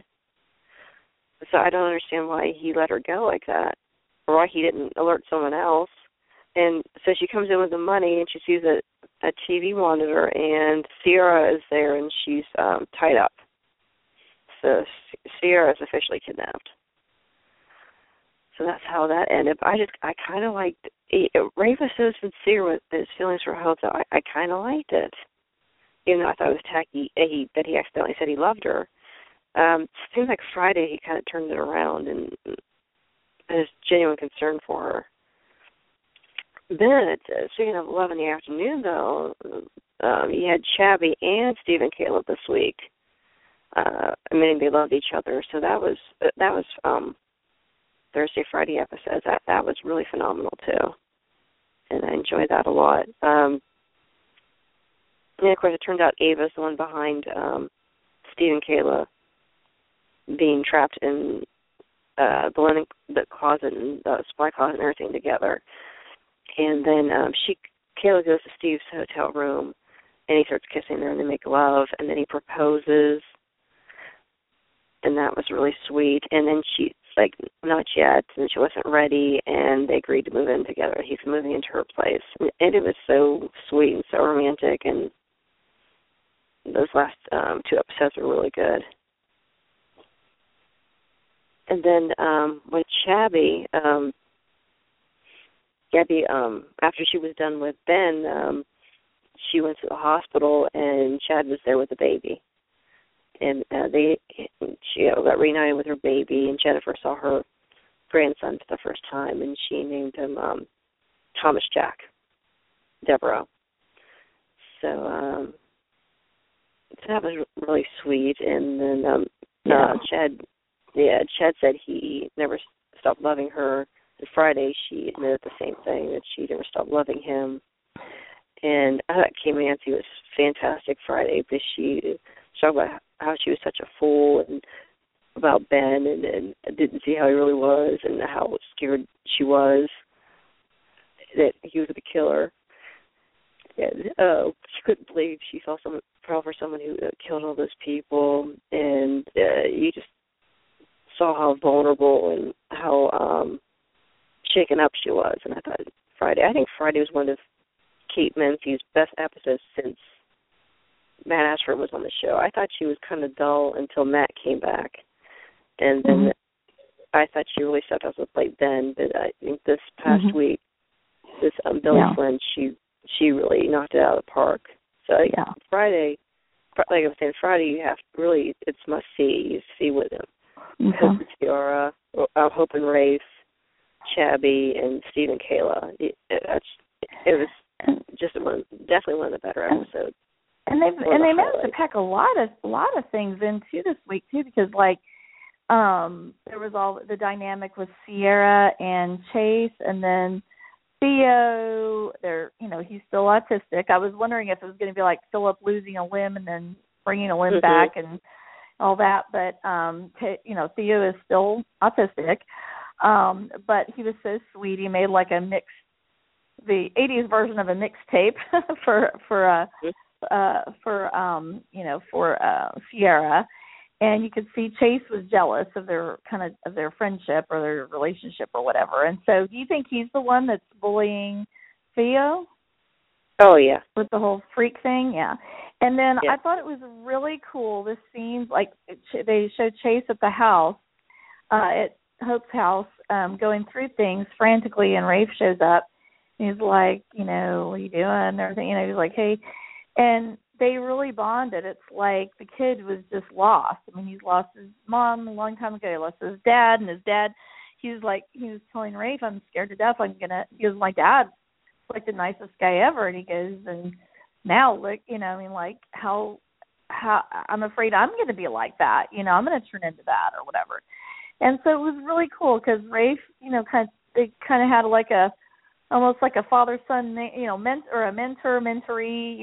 Speaker 2: So I don't understand why he let her go like that, or why he didn't alert someone else. And so she comes in with the money, and she sees a TV monitor, and Sierra is there, and she's tied up. So Sierra is officially kidnapped. So that's how that ended. But I kind of liked Rafe was so sincere with his feelings for Hope that I kind of liked it. Even though I thought it was tacky that he accidentally said he loved her. It seems like Friday he kind of turned it around and has genuine concern for her. Then, speaking of love in the afternoon, though, you had Shabby and Steve and Caleb this week. Admitting they loved each other. So that was Thursday, Friday episodes. That was really phenomenal too, and I enjoyed that a lot. And, of course, it turned out Ava's the one behind Steve and Kayla being trapped in the linen closet and the supply closet and everything together. And then Kayla goes to Steve's hotel room, and he starts kissing her, and they make love, and then he proposes, and that was really sweet. And then she's like, not yet, and she wasn't ready, and they agreed to move in together. He's moving into her place. And it was so sweet and so romantic, and those last 2 episodes were really good. And then with Gabby, after she was done with Ben, she went to the hospital, and Chad was there with the baby. And she got reunited with her baby, and Jennifer saw her grandson for the first time, and she named him Thomas Jack Devereaux. So that was really sweet. And then Chad said he never stopped loving her. And Friday, she admitted the same thing, that she never stopped loving him. And I thought Kay Mansi was fantastic Friday, because she talked about how she was such a fool and about Ben and didn't see how he really was, and how scared she was that he was going to kill her. And she couldn't believe she fell for someone who killed all those people, and you just saw how vulnerable and how shaken up she was. And I think Friday was one of Kate Mansi's best episodes since Matt Ashford was on the show. I thought she was kind of dull until Matt came back, and then I thought she really stepped up to the plate then. But I think this past week, this Billy Flynn, she really knocked it out of the park. So Friday, like I was saying, Friday you have to really, it's must see. You see with him. Hope and Tiara, Hope and Rafe, Chabby, and Steve and Kayla. It was just definitely one of the better episodes.
Speaker 3: And they managed to pack a lot of things into this week too, because there was all the dynamic with Sierra and Chase, and then Theo. He's still autistic. I was wondering if it was going to be like Philip losing a limb and then bringing a limb back and all that, but Theo is still autistic. But he was so sweet. He made like the 80s version of a mixtape for Sierra, and you could see Chase was jealous of their friendship or their relationship or whatever. And so, do you think he's the one that's bullying Theo?
Speaker 2: Oh yeah,
Speaker 3: with the whole freak thing, yeah. And then I thought it was really cool. This scene, like they showed Chase at the house, at Hope's house, going through things frantically, and Rafe shows up. He's like, what are you doing? And everything, he's like, hey. And they really bonded. It's like the kid was just lost. I mean, he's lost his mom a long time ago. He lost his dad, and his dad, he was telling Rafe, I'm scared to death. He goes, my dad's like the nicest guy ever. And he goes, and now look, how I'm afraid I'm going to be like that. I'm going to turn into that or whatever. And so it was really cool because Rafe, they kind of had like almost like a father-son, or a mentor-mentoree,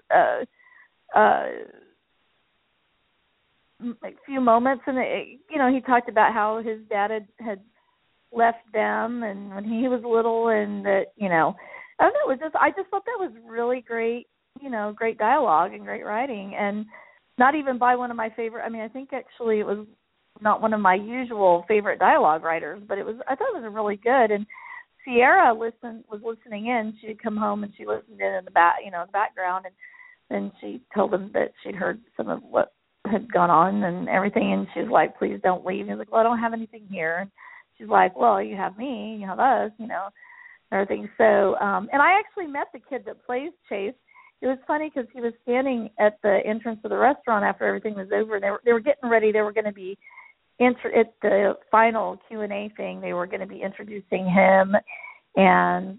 Speaker 3: a few moments. And, he talked about how his dad had left them and when he was little, and that, I don't know, I just thought that was really great, great dialogue and great writing. And not even by one of my favorite, I think actually it was not one of my usual favorite dialogue writers, but I thought it was really good. And Sierra was listening in. She'd come home and she listened in the background, and then she told him that she'd heard some of what had gone on and everything, and she was like, please don't leave. And he was like, well, I don't have anything here. And she's like, well, you have me, you have us, everything. So, and I actually met the kid that plays Chase. It was funny because he was standing at the entrance of the restaurant after everything was over, and they were getting ready. They were going to be at the final Q&A thing. They were going to be introducing him, and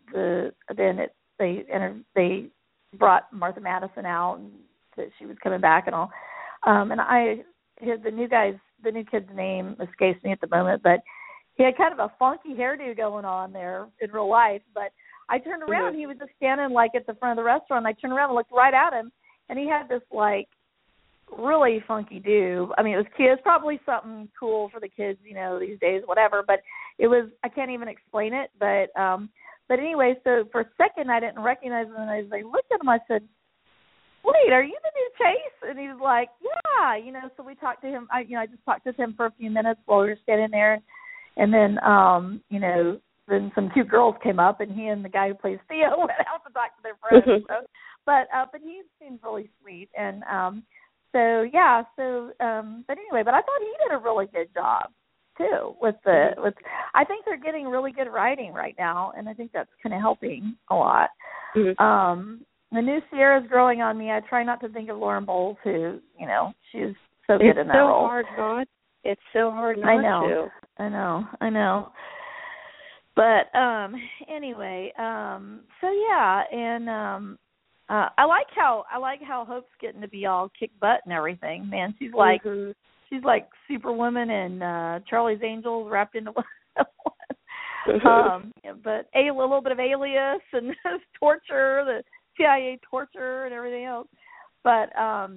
Speaker 3: they brought Martha Madison out, and that she was coming back and all. And the new kid's name escapes me at the moment, but he had kind of a funky hairdo going on there in real life. But I turned around, he was just standing like at the front of the restaurant. I turned around and looked right at him, and he had this like really funky do. I mean, it was cute. It's probably something cool for the kids, you know, these days, whatever. But it was, I can't even explain it. But anyway, so for a second I didn't recognize him, and as I looked at him, I said, "Wait, are you the new Chase?" And he was like, "Yeah." You know, so we talked to him. I just talked to him for a few minutes while we were standing there, and then you know, then some cute girls came up, and he and the guy who plays Theo went out to talk to their friends. So, but he seemed really sweet, and but anyway, but I thought he did a really good job too with I think they're getting really good writing right now, and I think that's kind of helping a lot. Mm-hmm. The new Sierra's growing on me. I try not to think of Lauren Bowles, who, you know, she's so good in that role.
Speaker 2: It's so hard not to.
Speaker 3: I know. But anyway, so yeah, and I like how Hope's getting to be all kick butt and everything. Man, she's like Superwoman and Charlie's Angels wrapped into one. But a little bit of Alias and torture, the CIA torture and everything else. But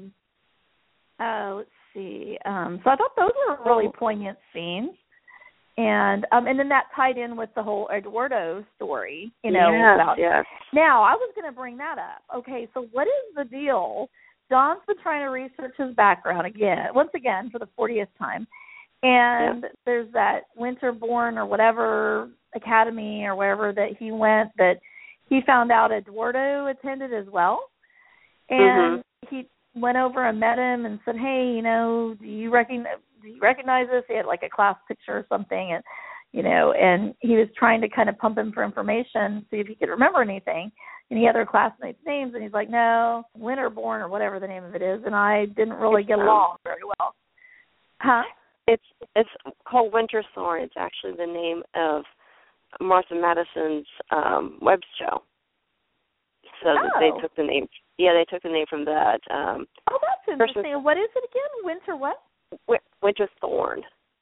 Speaker 3: let's see. So I thought those were really poignant scenes. And then that tied in with the whole Eduardo story, you know.
Speaker 2: Yes.
Speaker 3: Now, I was going to bring that up. Okay, so what is the deal? Don's been trying to research his background once again, for the 40th time. And there's that Winterborn or whatever academy or wherever that he went that he found out Eduardo attended as well. And he went over and met him and said, "Hey, you know, do you recognize this?" He had like a class picture or something, and you know, and he was trying to kind of pump him for information, see if he could remember anything. And he had their classmates' names, and he's like, "No, Winterborn or whatever the name of it is," and I didn't really get along very well. Huh?
Speaker 2: It's called Winterthorn. It's actually the name of Martha Madison's web show. So they took the name. Yeah, they took the name from that.
Speaker 3: That's interesting. What is it again? Winter what?
Speaker 2: Winterthorn.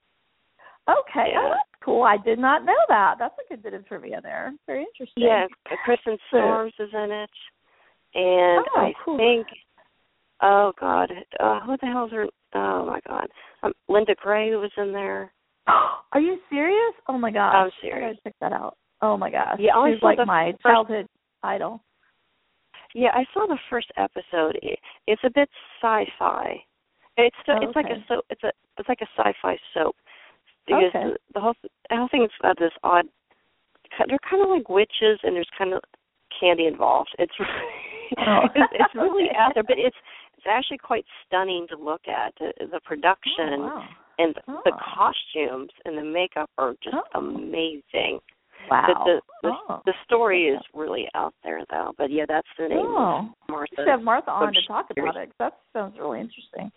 Speaker 3: Okay, that's cool. I did not know that. That's a good bit of trivia there. Very interesting.
Speaker 2: Yeah, Kristen Storms is in it, and I think, oh God, what the hell is her? Oh my God, Linda Gray was in there.
Speaker 3: Are you serious? Oh my gosh,
Speaker 2: I'm serious.
Speaker 3: I gotta check that out. Oh my gosh,
Speaker 2: yeah,
Speaker 3: she's like my childhood idol.
Speaker 2: Yeah, I saw the first episode. It's a bit sci-fi. It's like it's like a sci-fi soap. Because the whole thing is about this odd. They're kind of like witches, and there's kind of candy involved. It's it's really out there, but it's actually quite stunning to look at. The production and the costumes and the makeup are just amazing.
Speaker 3: Wow.
Speaker 2: But the story is really out there, though. But yeah, that's the name of Martha.
Speaker 3: You should have Martha on to talk about it. That sounds really interesting.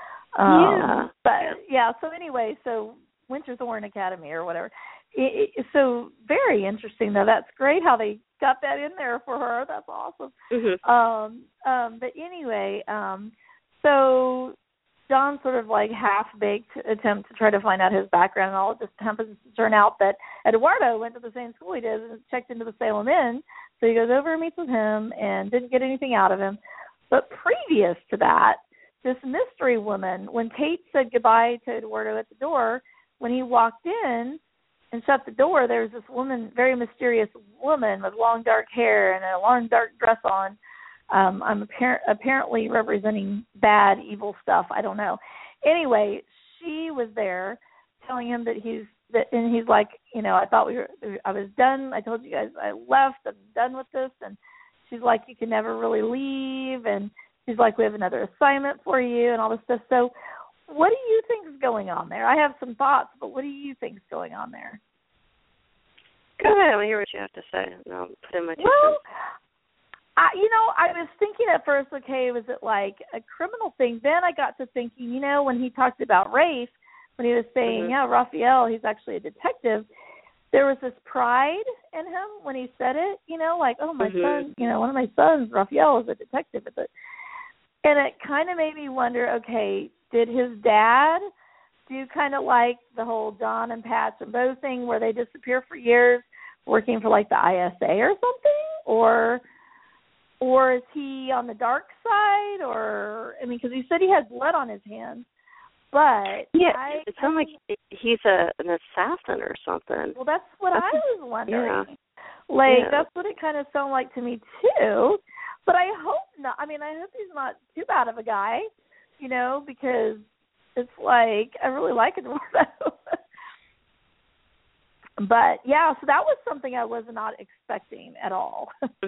Speaker 3: So anyway, so Winterthorn Academy or whatever. So very interesting, though. That's great how they got that in there for her. That's awesome. Mm-hmm. But anyway, so John's sort of like half-baked attempt to try to find out his background, and all it just happens to turn out that Eduardo went to the same school he did and checked into the Salem Inn. So he goes over and meets with him and didn't get anything out of him. But previous to that, this mystery woman, when Kate said goodbye to Eduardo at the door, when he walked in and shut the door, there was this woman, very mysterious woman with long dark hair and a long dark dress on. I'm apparently representing bad, evil stuff. I don't know. Anyway, she was there telling him that and he's like, you know, I was done. I told you guys I left. I'm done with this. And she's like, you can never really leave. And she's like, we have another assignment for you and all this stuff. So what do you think is going on there? I have some thoughts, but what do you think is going on there?
Speaker 2: Go ahead. I want to hear what you have to say. And I'll put in my two cents.
Speaker 3: I was thinking at first, okay, was it like a criminal thing? Then I got to thinking, when he talked about Rafe, when he was saying, Raphael, he's actually a detective, there was this pride in him when he said it, like, oh, my son, one of my sons, Raphael, is a detective. And it kind of made me wonder, okay, did his dad do kind of like the whole Don and Patch and Bo thing where they disappear for years working for like the ISA or something? Or or is he on the dark side? Or I mean, because he said he had blood on his hands, but
Speaker 2: it sounds like he's an assassin or something.
Speaker 3: Well, that's what I was wondering. Yeah. That's what it kind of sounded like to me too. But I hope not. I mean, I hope he's not too bad of a guy, because it's like I really like Eduardo. But yeah, so that was something I was not expecting at all.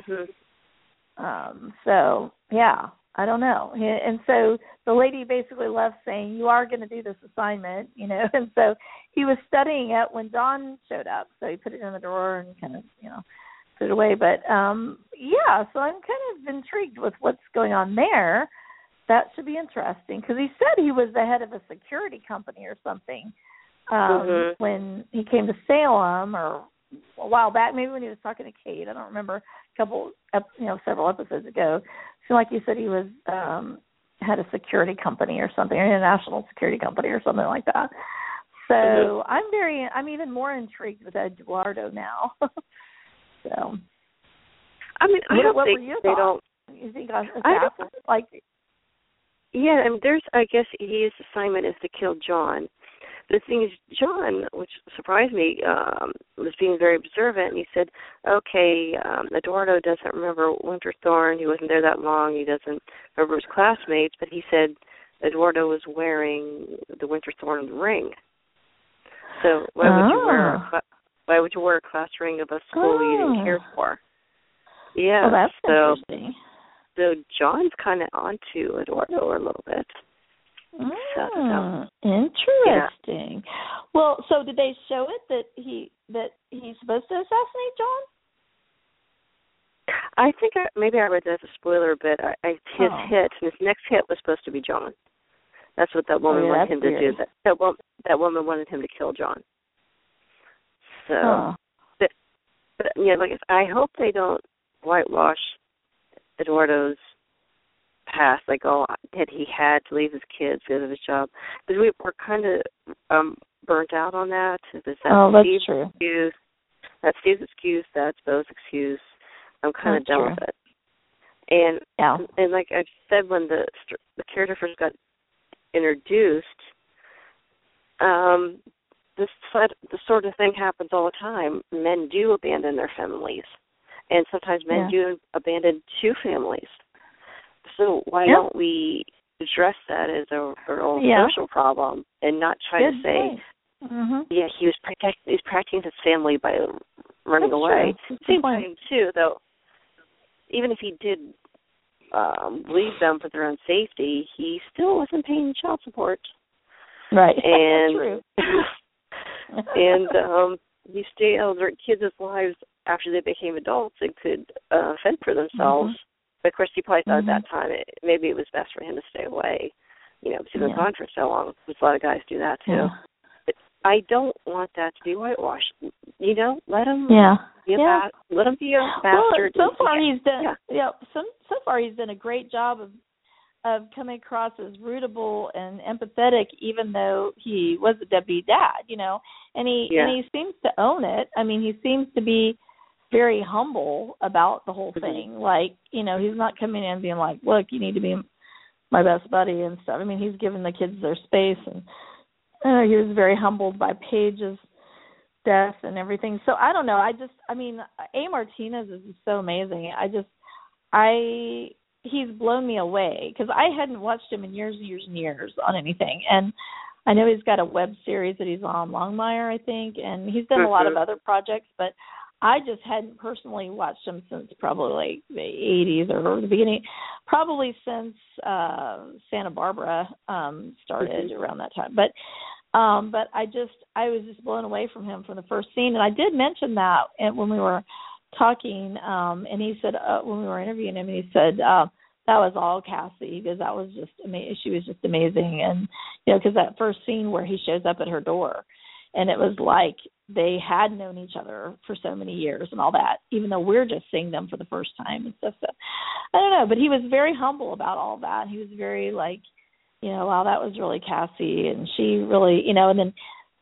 Speaker 3: So yeah, I don't know. And so the lady basically left saying, "You are going to do this assignment," And so he was studying it when John showed up. So he put it in the drawer and kind of, put it away. But yeah, so I'm kind of intrigued with what's going on there. That should be interesting because he said he was the head of a security company or something. When he came to Salem, or a while back, maybe when he was talking to Kate, I don't remember, several episodes ago. So like you said, he was had a security company or something, or a national security company or something like that. So I'm even more intrigued with Eduardo now. So
Speaker 2: I mean, I
Speaker 3: what
Speaker 2: think
Speaker 3: were your
Speaker 2: they
Speaker 3: thoughts?
Speaker 2: don't.
Speaker 3: You think assassin?
Speaker 2: Yeah, I mean, I guess his assignment is to kill John. The thing is, John, which surprised me, was being very observant, and he said, okay, Eduardo doesn't remember Winterthorn. He wasn't there that long. He doesn't remember his classmates, but he said Eduardo was wearing the Winterthorn ring. So why would you wear a class ring of a school you didn't care for? Yeah,
Speaker 3: well, that's interesting.
Speaker 2: So John's kind of onto Eduardo a little bit.
Speaker 3: Interesting. Yeah. Well, so did they show it that he's supposed to assassinate John?
Speaker 2: I think maybe I read that as a spoiler a bit. His next hit was supposed to be John. That's what that woman wanted him to do. That woman wanted him to kill John. So, but I hope they don't whitewash Eduardo's past, that he had to leave his kids because of his job. Because we were kind of burnt out on that. That's
Speaker 3: true.
Speaker 2: Excuse. That's Steve's excuse. That's Bo's excuse. I'm kind of done with it. And like I said, when the character first got introduced, this sort of thing happens all the time. Men do abandon their families, and sometimes men do abandon two families. So why don't we address that as our own social problem and not try to say, he was protecting his family by running away. Same time too, though. Even if he did leave them for their own safety, he still wasn't paying child support.
Speaker 3: Right.
Speaker 2: And
Speaker 3: true.
Speaker 2: and he stayed out of their kids' lives after they became adults and could fend for themselves. But of course, he probably thought at that time maybe it was best for him to stay away, because he was gone for so long. Because a lot of guys do that too.
Speaker 3: Yeah.
Speaker 2: But I don't want that to be whitewashed. Let him let him be a bastard.
Speaker 3: Well, so far he's done. So far he's done a great job of coming across as rootable and empathetic, even though he was a deadbeat dad. And he seems to own it. I mean, he seems to be very humble about the whole thing. He's not coming in being like, look, you need to be my best buddy and stuff. I mean, he's given the kids their space, and he was very humbled by Paige's death and everything. So I don't know. A. Martinez is so amazing. He's blown me away because I hadn't watched him in years and years and years on anything. And I know he's got a web series that he's on, Longmire, I think, and he's done a lot of other projects, but I just hadn't personally watched him since probably the 80s or the beginning, probably since Santa Barbara started around that time. But I was just blown away from him from the first scene. And I did mention that when we were talking, and he said, when we were interviewing him, he said, that was all Cassie, because that was just she was just amazing. And, because that first scene where he shows up at her door, and it was like they had known each other for so many years and all that, even though we're just seeing them for the first time and stuff. So I don't know, but he was very humble about all that. He was very wow, that was really Cassie, and she really, and then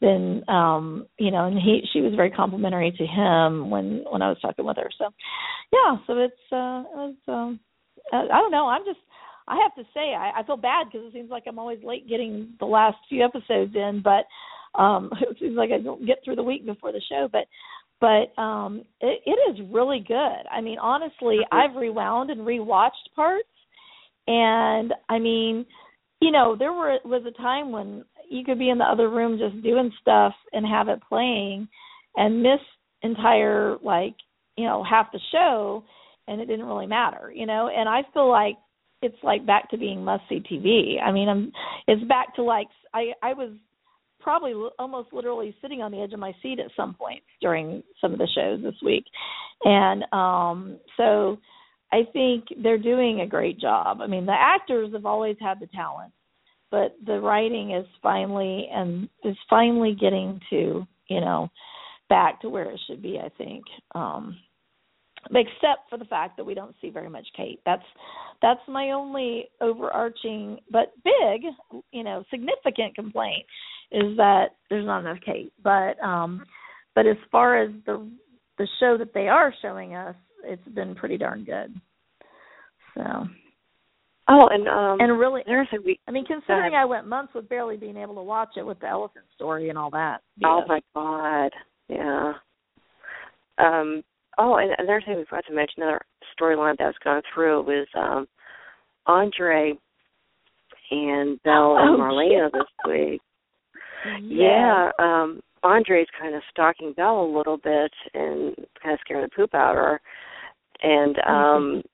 Speaker 3: then and she was very complimentary to him when I was talking with her. So yeah, so it was I don't know. I have to say I feel bad because it seems like I'm always late getting the last few episodes in, but it seems like I don't get through the week before the show, but it is really good. I mean, honestly, I've rewound and rewatched parts, and I mean, there was a time when you could be in the other room just doing stuff and have it playing and miss entire, half the show, and it didn't really matter, and I feel like it's back to being must-see TV. I mean, it's back to I was probably almost literally sitting on the edge of my seat at some points during some of the shows this week. And so I think they're doing a great job. I mean, the actors have always had the talent, but the writing is finally getting to, back to where it should be, I think. Except for the fact that we don't see very much Kate. That's my only overarching but big, significant complaint is that there's not enough Kate. But as far as the show that they are showing us, it's been pretty darn good. So.
Speaker 2: Oh,
Speaker 3: and really, considering
Speaker 2: I
Speaker 3: went months with barely being able to watch it with the elephant story and all that.
Speaker 2: Oh my God, yeah. And another thing we forgot to mention, another storyline that was going through was Andre and Belle and Marlena this week. Yeah, Andre's kind of stalking Belle a little bit and kind of scaring the poop out of her, and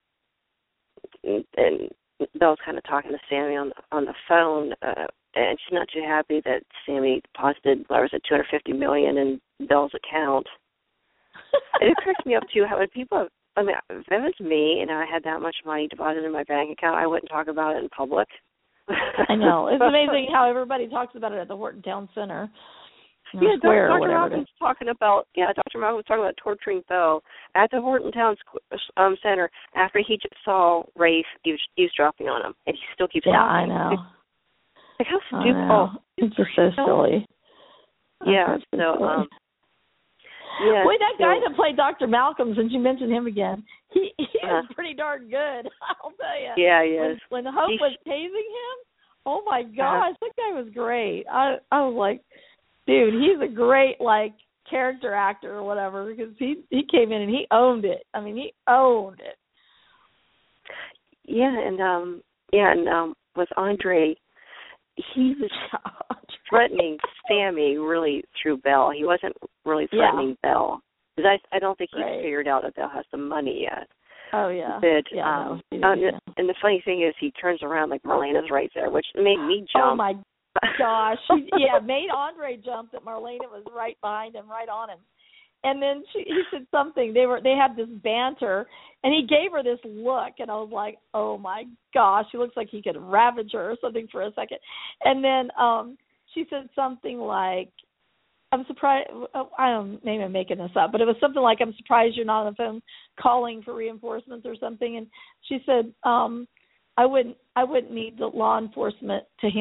Speaker 2: Belle's kind of talking to Sammy on the phone, and she's not too happy that Sammy deposited $250 million in Belle's account. And it cracks me up too how when people, if it was me and I had that much money deposited in my bank account, I wouldn't talk about it in public.
Speaker 3: I know. It's amazing how everybody talks about it at the Horton Town Center.
Speaker 2: Yeah, Dr. Malcolm was talking about torturing Belle at the Horton Town Center after he just saw Rafe eavesdropping on him, and he still keeps talking.
Speaker 3: I know.
Speaker 2: How stupid.
Speaker 3: It's just so silly.
Speaker 2: Yeah, so, yeah.
Speaker 3: Boy, that guy that played Dr. Malcolm, since you mentioned him again, he is pretty darn good, I'll tell you.
Speaker 2: Yeah, he is.
Speaker 3: When Hope was tasing him, oh my gosh, that guy was great. I was like, dude, he's a great, character actor or whatever, because he came in and he owned it. I mean, he owned it.
Speaker 2: Yeah, and with Andre, he was threatening Sammy really through Belle. He wasn't really threatening Belle. Because I don't think he's figured out that Belle has the money yet.
Speaker 3: Oh, yeah.
Speaker 2: But, and the funny thing is he turns around like Marlena's right there, which made me jump.
Speaker 3: Oh, my gosh. Made Andre jump that Marlena was right behind him, right on him. And then he said something. They had this banter, and he gave her this look, and I was like, oh, my gosh. He looks like he could ravage her or something for a second. And then she said something like, I'm surprised, maybe I'm making this up, but it was something like, I'm surprised you're not on the phone calling for reinforcements or something. And she said, I wouldn't need the law enforcement to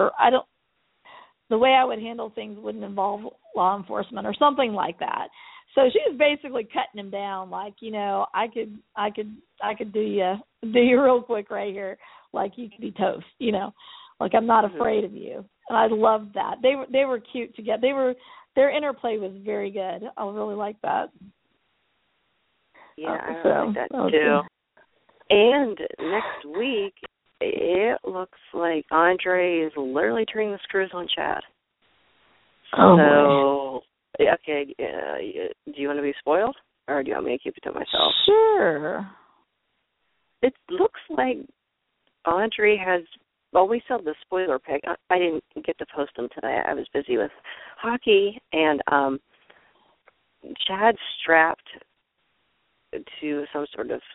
Speaker 3: the way I would handle things wouldn't involve law enforcement or something like that. So she was basically cutting him down, like, I could do you real quick right here, like you could be toast, like I'm not afraid of you. And I loved that. They were cute together. Their interplay was very good. I really like that.
Speaker 2: Yeah, I like that too. And next week, it looks like Andre is literally turning the screws on Chad.
Speaker 3: Oh,
Speaker 2: so, okay, do you want to be spoiled, or do you want me to keep it to myself?
Speaker 3: Sure.
Speaker 2: It looks like Andre has, well, we saw the spoiler pic. I didn't get to post them today. I was busy with hockey, and Chad's strapped to some sort of,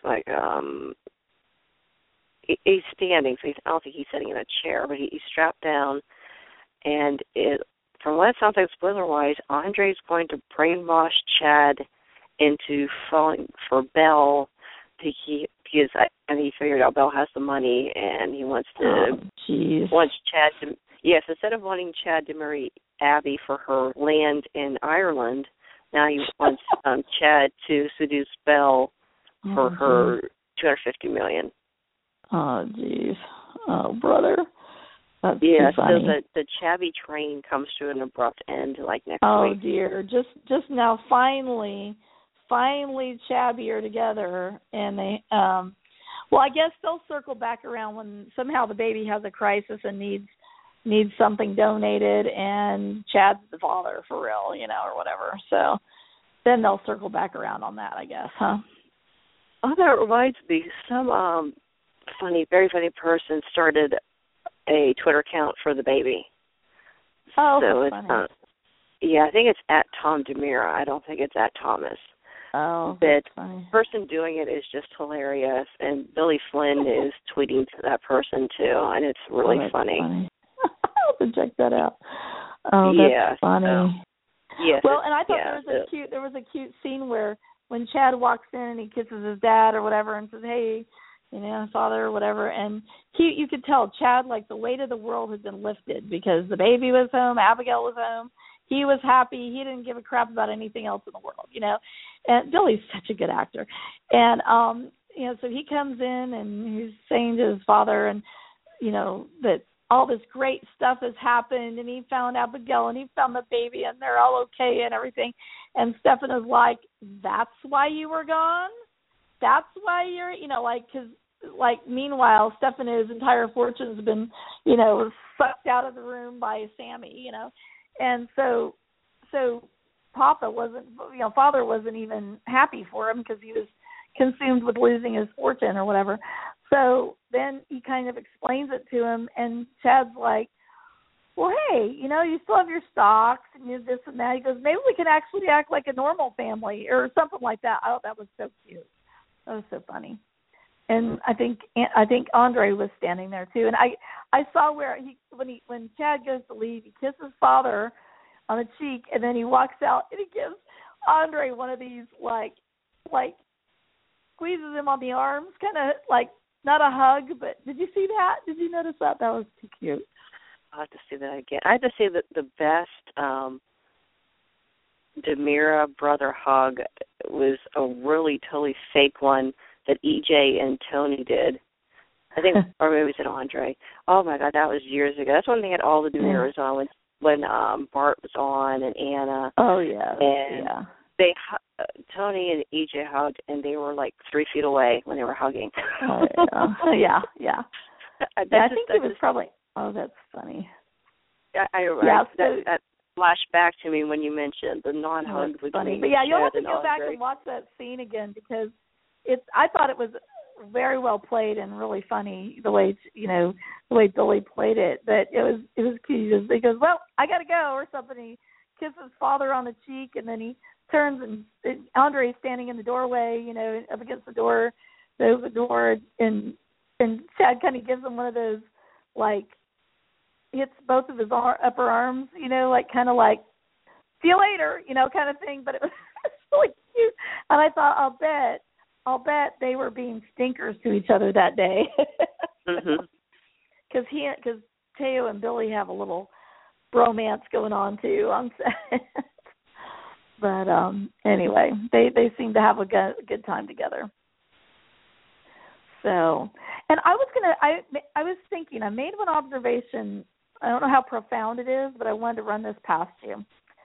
Speaker 2: he's standing, so I don't think he's sitting in a chair, but he's strapped down, and from what it sounds like spoiler-wise, Andre's going to brainwash Chad into falling for Belle because I think he figured out Belle has the money, and he wants to, wants Chad to, yes, instead of wanting Chad to marry Abby for her land in Ireland. Now he wants Chad to seduce Belle for her $250 million.
Speaker 3: Oh, jeez. Oh, brother. That's
Speaker 2: yeah,
Speaker 3: too funny.
Speaker 2: So the Chabby train comes to an abrupt end like next week.
Speaker 3: Oh, dear. Just now, finally, Chabby are together, and they, well, I guess they'll circle back around when somehow the baby has a crisis and needs something donated, and Chad's the father for real, or whatever. So then they'll circle back around on that, I guess, huh?
Speaker 2: Oh, that reminds me. Some very funny person started a Twitter account for the baby.
Speaker 3: Oh,
Speaker 2: so it's
Speaker 3: funny.
Speaker 2: Yeah, I think it's at Tom DeMira. I don't think it's at Thomas.
Speaker 3: Oh,
Speaker 2: but
Speaker 3: funny.
Speaker 2: The person doing it is just hilarious, and Billy Flynn is tweeting to that person too, and it's really funny.
Speaker 3: I'll have to check that out. Oh, that's funny.
Speaker 2: Yes.
Speaker 3: Well, and I thought there was a cute scene where when Chad walks in and he kisses his dad or whatever and says, "Hey, father," or whatever, and you could tell Chad, like, the weight of the world had been lifted because the baby was home, Abigail was home, he was happy, he didn't give a crap about anything else in the world, and Billy's such a good actor, and so he comes in and he's saying to his father, and that all this great stuff has happened, and he found Abigail and he found the baby and they're all okay and everything, and Stefan is like, "That's why you were gone? That's why you're," because, meanwhile, Stefano's entire fortune's been, sucked out of the room by Sammy, and so Papa wasn't, Father wasn't even happy for him because he was consumed with losing his fortune or whatever. So then he kind of explains it to him, and Chad's like, "Well, hey, you still have your stocks and you this and that." He goes, "Maybe we can actually act like a normal family," or something like that. I thought that was so cute. That was so funny. And I think Andre was standing there too. And I saw where when Chad goes to leave, he kisses Father on the cheek, and then he walks out and he gives Andre one of these like squeezes him on the arms, kind of like, not a hug, but did you see that? Did you notice that? That was too cute.
Speaker 2: I'll have to see that again. I have to say that the best DeMira brother hug was a really totally fake one that EJ and Tony did. I think, or maybe it was Andre. Oh my God, that was years ago. That's when they had all the DeMiras on, when Bart was on and Anna.
Speaker 3: Oh yeah,
Speaker 2: and they Tony and EJ hugged, and they were like 3 feet away when they were hugging.
Speaker 3: Oh yeah. I think it was probably. Oh, that's funny.
Speaker 2: That flashed back to me when you mentioned the non-hug between
Speaker 3: funny. But yeah, you'll have to go back
Speaker 2: Andre.
Speaker 3: and watch that scene again because I thought it was very well played and really funny the way Billy played it. But it was cute. He goes, "Well, I got to go," or something. He kisses Father on the cheek, and then he turns and Andre's standing in the doorway, up against the door, and Chad kind of gives him one of those, like, hits both of his upper arms, kind of like, "See you later," kind of thing. But it was really cute, and I thought, I'll bet they were being stinkers to each other that day, because Teo and Billy have a little bromance going on too on set. But anyway, they seem to have a good time together. So, and I was thinking, I made one observation. I don't know how profound it is, but I wanted to run this past you.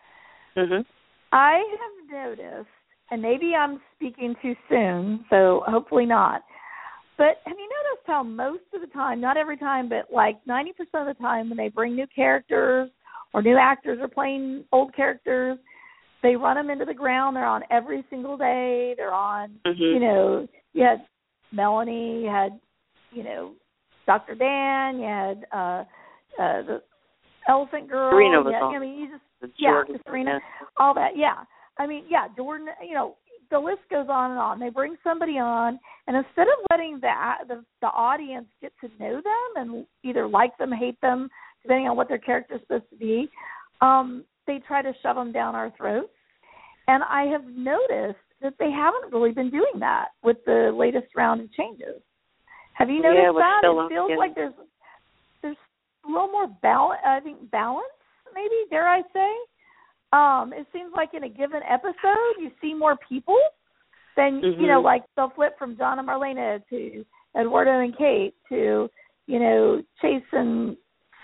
Speaker 3: I have noticed, and maybe I'm speaking too soon, so hopefully not, but have you noticed how most of the time, not every time, but like 90% of the time when they bring new characters or new actors are playing old characters, they run them into the ground. They're on every single day. They're on, you had Melanie, you had, Dr. Dan, you had the Elephant Girl.
Speaker 2: Serena was on.
Speaker 3: Serena, all that, Jordan, the list goes on and on. They bring somebody on, and instead of letting the audience get to know them and either like them, hate them, depending on what their character is supposed to be, they try to shove them down our throats. And I have noticed that they haven't really been doing that with the latest round of changes. Have you noticed that? It feels like there's a little more balance maybe, dare I say. It seems like in a given episode, you see more people than, you know, like they'll flip from John and Marlena to Eduardo and Kate to, you know, Chase and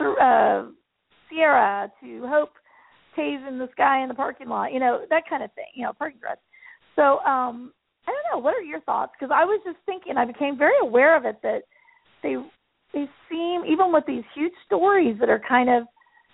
Speaker 3: Sierra to Hope tasing this guy in the parking lot, you know, that kind of thing, you know, parking garage. So, I don't know, what are your thoughts? Because I was just thinking, I became very aware of it, that they seem, even with these huge stories that are kind of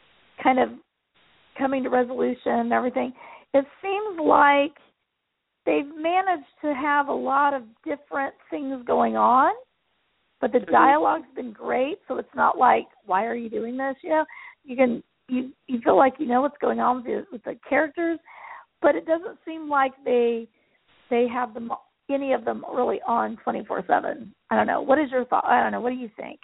Speaker 3: coming to resolution and everything, it seems like they've managed to have a lot of different things going on, but the dialogue's been great, so it's not like, why are you doing this? You know, you feel like you know what's going on with the characters, but it doesn't seem like they have them, any of them really on 24/7. I don't know. What is your thought? I don't know. What do you think?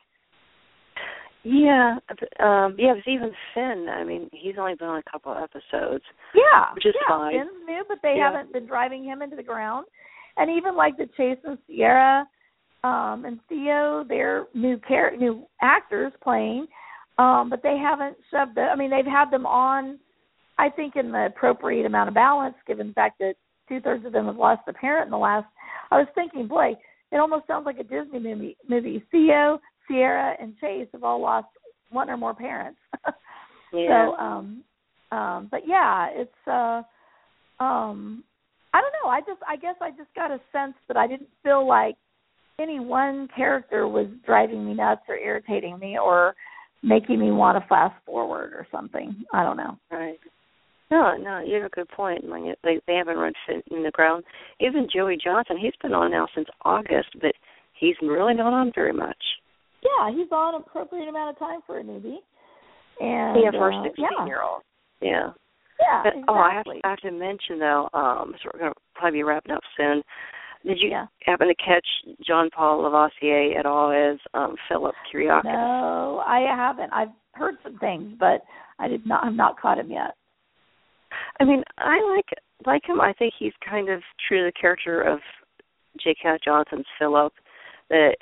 Speaker 2: Yeah, because even Finn, I mean, he's only been on a couple of episodes.
Speaker 3: Yeah,
Speaker 2: which is fine.
Speaker 3: Finn's new, but they haven't been driving him into the ground. And even like the Chase and Sierra and Theo, they're new actors playing, but they haven't shoved them. I mean, they've had them on, I think, in the appropriate amount of balance, given the fact that 2/3 of them have lost a parent in the last. I was thinking, boy, it almost sounds like a Disney movie. Theo, Sierra, and Chase have all lost one or more parents.
Speaker 2: Yeah.
Speaker 3: So, but yeah, it's I don't know. I guess I just got a sense that I didn't feel like any one character was driving me nuts or irritating me or making me want to fast forward or something. I don't know.
Speaker 2: Right. No, you have a good point. Like, they haven't run Finn in the ground. Even Joey Johnson, he's been on now since August, but he's really not on very much.
Speaker 3: Yeah, he's on appropriate amount of time for a newbie. And
Speaker 2: for a 16-year-old. Yeah.
Speaker 3: Yeah,
Speaker 2: but,
Speaker 3: exactly.
Speaker 2: I have to mention, though, so we're going to probably be wrapping up soon. Did you happen to catch John Paul Lavoisier at all as Philip Kiriakis?
Speaker 3: No, I haven't. I've heard some things, but I've not caught him yet.
Speaker 2: I mean, I like him. I think he's kind of true to the character of J. Count Johnson's Philip. That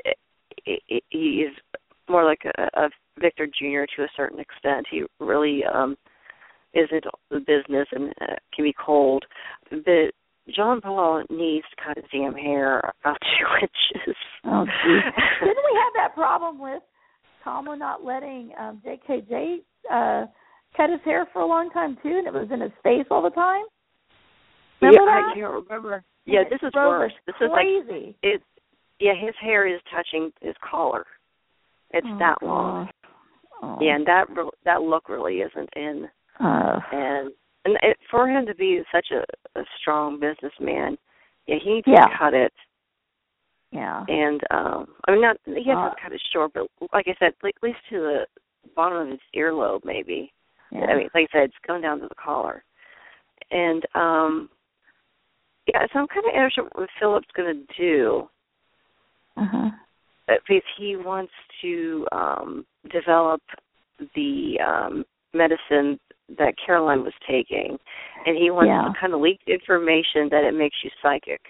Speaker 2: he is more like a Victor Jr. to a certain extent. He really isn't the business and can be cold. But John Paul needs to cut his damn hair about 2 inches.
Speaker 3: Oh, geez. Didn't we have that problem with Tomlin not letting JKJ cut his hair for a long time, too, and it was in his face all the time? Remember that?
Speaker 2: I can't remember. Yeah, this is worse. This
Speaker 3: crazy.
Speaker 2: is like, his hair is touching his collar. It's that long.
Speaker 3: Oh.
Speaker 2: Yeah, and that look really isn't in. And for him to be such a strong businessman, he needs to cut it.
Speaker 3: Yeah.
Speaker 2: And I mean, he has to cut it short, but like I said, at least to the bottom of his earlobe, maybe.
Speaker 3: Yeah.
Speaker 2: I mean, like I said, it's going down to the collar. And so I'm kind of interested what Philip's going to do. Because he wants to develop the medicine that Caroline was taking, and he wants to kind of leak information that it makes you psychic.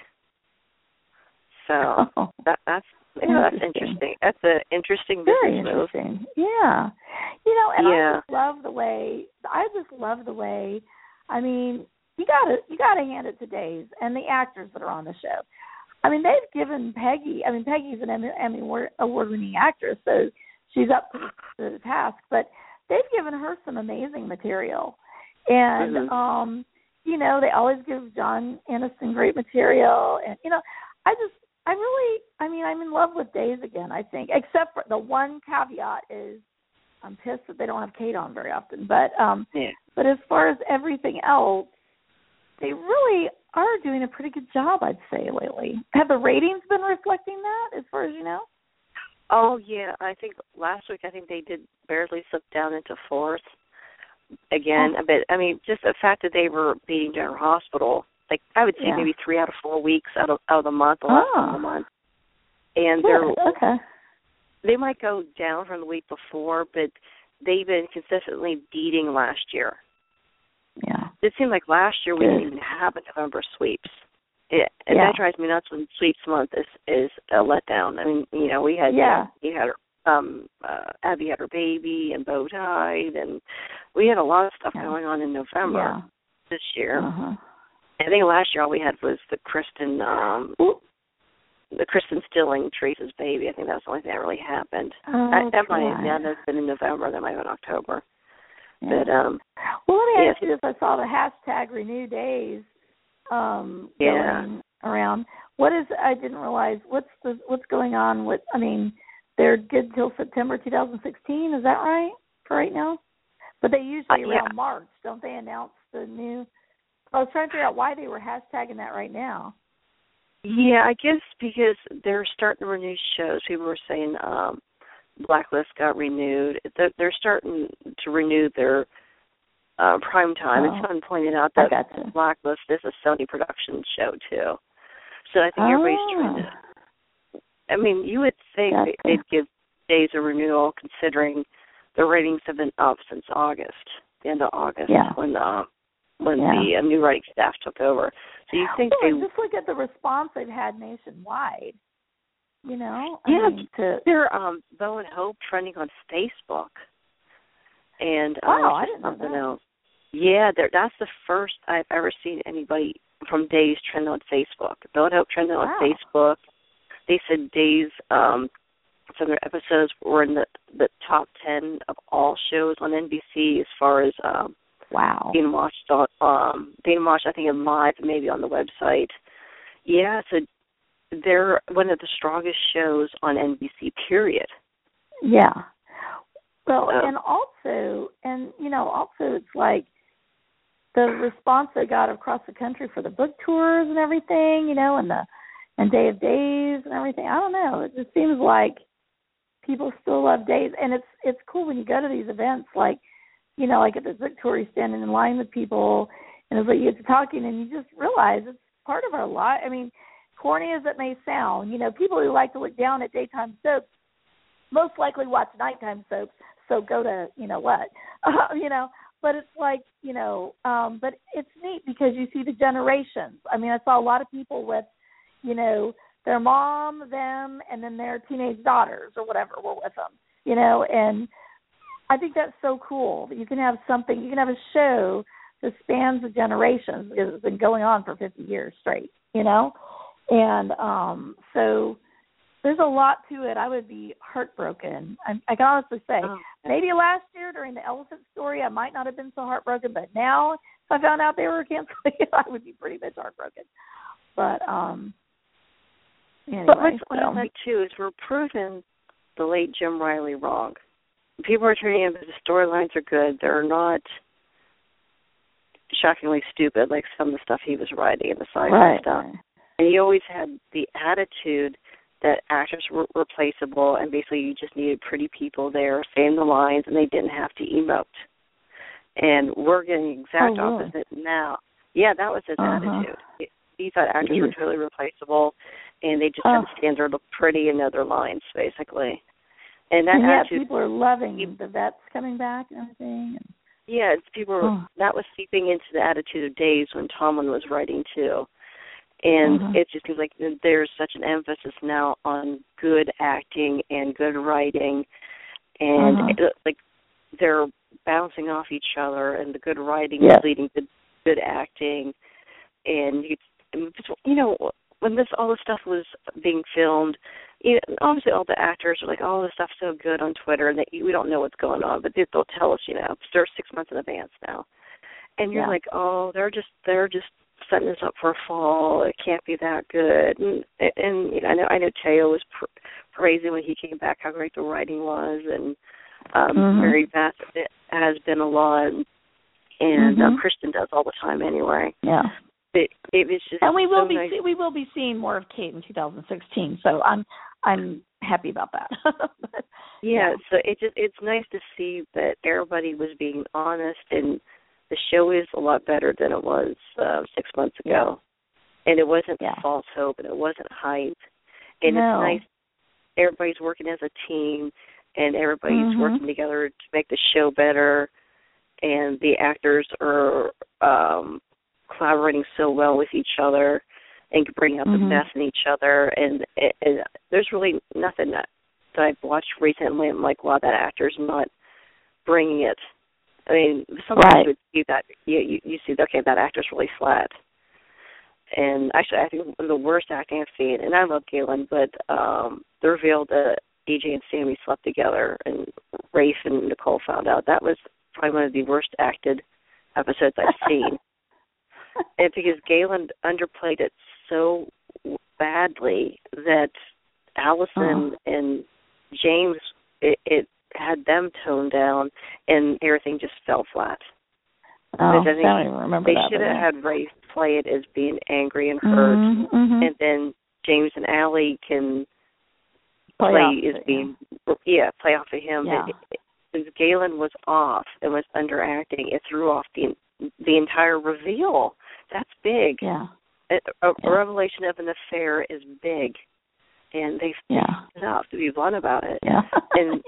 Speaker 2: So that's interesting. That's an interesting business move.
Speaker 3: Very interesting. Yeah. You know, and I just love the way. I mean, you gotta hand it to Days and the actors that are on the show. I mean, they've given Peggy. I mean, Peggy's an Emmy award-winning actress, so she's up to the task. But they've given her some amazing material, and you know, they always give John Aniston great material, and you know, I'm in love with Days again. I think, except for the one caveat is, I'm pissed that they don't have Kate on very often. But but as far as everything else, they really are doing a pretty good job, I'd say, lately. Have the ratings been reflecting that, as far as you know?
Speaker 2: Oh, yeah. I think last week, they did barely slip down into 4th again. But, I mean, just the fact that they were beating General Hospital, like, I would say maybe 3 out of 4 weeks out of the month, the last of the month. And they might go down from the week before, but they've been consistently beating last year.
Speaker 3: Yeah.
Speaker 2: It seemed like last year we didn't even have a November sweeps. And that drives me nuts when sweeps month is a letdown. I mean, you know, we had Abby had her baby and Bo died, and we had a lot of stuff going on in November this year. I think last year all we had was the Kristen Stilling, Teresa's baby. I think that's the only thing that really happened. That might have been in November. That might have been October.
Speaker 3: Yeah.
Speaker 2: But
Speaker 3: well, let me ask you this: I saw the hashtag Renew Days going around. What is? I didn't realize what's going on with. I mean, they're good till September 2016. Is that right for right now? But they usually around March, don't they announce the new? I was trying to figure out why they were hashtagging that right now.
Speaker 2: Yeah, I guess because they're starting to renew shows. People were saying Blacklist got renewed. They're starting to renew their prime time. And someone pointed out that Blacklist is a Sony production show, too. So I think everybody's trying to... I mean, you would think they'd give Days a renewal considering the ratings have been up since August, the end of August, when the new writing staff took over. So you think
Speaker 3: just look at the response they've had nationwide. You know,
Speaker 2: they're Bo and Hope trending on Facebook, and
Speaker 3: I didn't know
Speaker 2: something
Speaker 3: that.
Speaker 2: else. Yeah, that's the first I've ever seen anybody from Days trend on Facebook. Bo and Hope trending on Facebook. They said Days, some of their episodes were in the top 10 of all shows on NBC as far as being watched on I think in live and maybe on the website. Yeah, so they're one of the strongest shows on NBC, period.
Speaker 3: Yeah. Well, and also it's like the response they got across the country for the book tours and everything, you know, and Day of Days and everything. I don't know. It just seems like people still love Days, and it's cool when you go to these events, like, you know, like at the book tour, you're standing in line with people, and it's like you get to talking, and you just realize it's part of our life. I mean, corny as it may sound, you know, people who like to look down at daytime soaps most likely watch nighttime soaps, so go to, you know what, you know, but it's like, you know, but it's neat because you see the generations. I mean, I saw a lot of people with, you know, their mom, them, and then their teenage daughters or whatever were with them, you know, and I think that's so cool that you can have a show that spans the generations because it's been going on for 50 years straight, you know, and so there's a lot to it. I would be heartbroken. I can honestly say, maybe last year during the elephant story, I might not have been so heartbroken, but now if I found out they were canceling it, I would be pretty much heartbroken. But anyway.
Speaker 2: But what's funny about too is we're proving the late Jim Riley wrong. People are turning in, but the storylines are good. They're not shockingly stupid like some of the stuff he was writing and the sci-fi stuff. And he always had the attitude that actors were replaceable, and basically you just needed pretty people there saying the lines, and they didn't have to emote. And we're getting the exact opposite now. Yeah, that was his attitude. He thought actors were totally replaceable, and they just had to stand there, look pretty, and know their lines, basically. And that attitude,
Speaker 3: people are loving the vets coming back and everything.
Speaker 2: Yeah, that was seeping into the attitude of Days when Tomlin was writing too. And it just seems like there's such an emphasis now on good acting and good writing, and like they're bouncing off each other, and the good writing is leading to good acting. And you know, when all this stuff was being filmed, you know, obviously all the actors are like, "Oh, this stuff's so good" on Twitter, and we don't know what's going on, but they'll tell us, you know, they're 6 months in advance now, and you're like, "Oh, they're just setting this up for a fall. It can't be that good." And you know, I know Teo was praising when he came back how great the writing was, and Mary Beth has been a lot, and Kristen does all the time anyway.
Speaker 3: Yeah.
Speaker 2: It was just,
Speaker 3: and we will be seeing more of Kate in 2016. So I'm happy about that.
Speaker 2: So it's nice to see that everybody was being honest, and the show is a lot better than it was 6 months ago. And it wasn't false hope, and it wasn't hype. And it's nice. Everybody's working as a team, and everybody's working together to make the show better. And the actors are collaborating so well with each other and bringing out the best in each other. And there's really nothing that I've watched recently. I'm like, wow, that actor's not bringing it. I mean, sometimes you see that you see, okay, that actor's really flat. And actually, I think one of the worst acting I've seen, and I love Galen, but the reveal that EJ and Sammy slept together, and Rafe and Nicole found out, that was probably one of the worst acted episodes I've seen. And because Galen underplayed it so badly that Allison and James, it had them toned down, and everything just fell flat.
Speaker 3: Oh, I don't even remember
Speaker 2: they
Speaker 3: that.
Speaker 2: They should have had Rafe play it as being angry and hurt, and then James and Allie can play as being, play off of him.
Speaker 3: Yeah.
Speaker 2: Since Galen was off and was underacting, it threw off the entire reveal. That's big.
Speaker 3: Yeah.
Speaker 2: A revelation of an affair is big, and they enough to be blunt about it.
Speaker 3: Yeah.
Speaker 2: And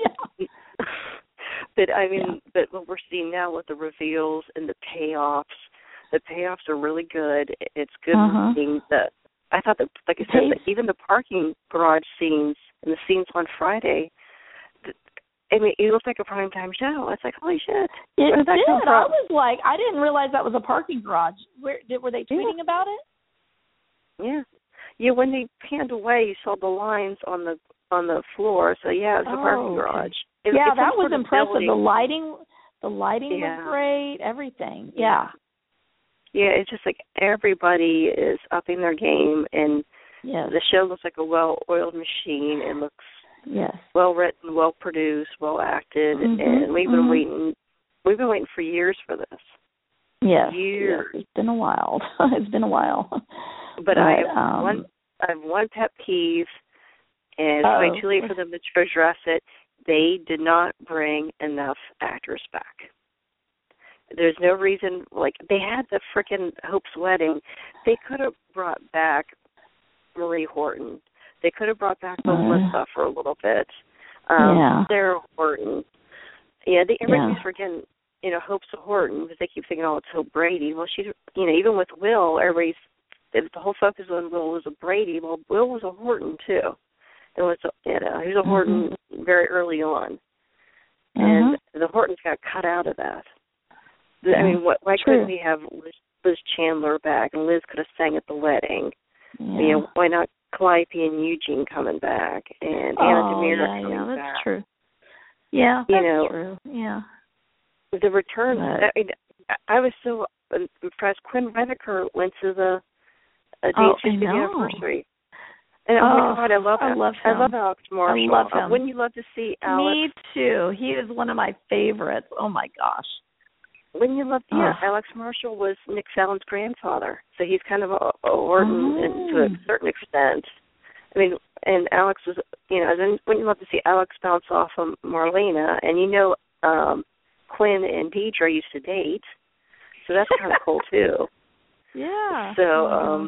Speaker 2: but I mean, but what we're seeing now with the reveals and the payoffs are really good. It's good seeing the. I thought that, like I said, that even the parking garage scenes and the scenes on Friday. I mean, it looked like a primetime show. It's like, holy shit.
Speaker 3: It did. I was like, I didn't realize that was a parking garage. Were they tweeting about it?
Speaker 2: Yeah. Yeah, when they panned away, you saw the lines on the floor. So, yeah, it's a parking garage.
Speaker 3: That was impressive. The lighting was great, everything. Yeah.
Speaker 2: Yeah, it's just like everybody is upping their game, and the show looks like a well-oiled machine. It looks well written, well produced, well acted, and we've been waiting for years for this. Years.
Speaker 3: Yes, it's been a while.
Speaker 2: But I have one pet peeve, and it's way too late for them to address it. They did not bring enough actors back. There's no reason, like, they had the frickin' Hope's Wedding. They could have brought back Marie Horton. They could have brought back Melissa for a little bit. Sarah Horton. Yeah, everybody's forgetting, Hope's Horton, because they keep thinking, it's Hope Brady. Well, she's, even with Will, the whole focus on Will was a Brady. Well, Will was a Horton, too. It was, he was a Horton very early on. And the Hortons got cut out of that. I mean, why couldn't we have Liz Chandler back, and Liz could have sang at the wedding?
Speaker 3: Yeah.
Speaker 2: Why not Calliope and Eugene coming back, and Anna Demira coming back?
Speaker 3: Yeah, that's true. Yeah, that's true. Yeah.
Speaker 2: The return. I was so impressed. Quinn Redeker went to the Date 50th anniversary. And oh my God, I love him. I love Alex Marshall.
Speaker 3: I love him.
Speaker 2: Wouldn't you love to see Alex?
Speaker 3: Me too. He is one of my favorites. Oh my gosh.
Speaker 2: Wouldn't you love to? Yeah, Alex Marshall was Nick Fallon's grandfather, so he's kind of a Horton to a certain extent. I mean, and Alex was, then wouldn't you love to see Alex bounce off of Marlena? And Quinn and Deidre used to date, so that's kind of cool too.
Speaker 3: Yeah.
Speaker 2: So,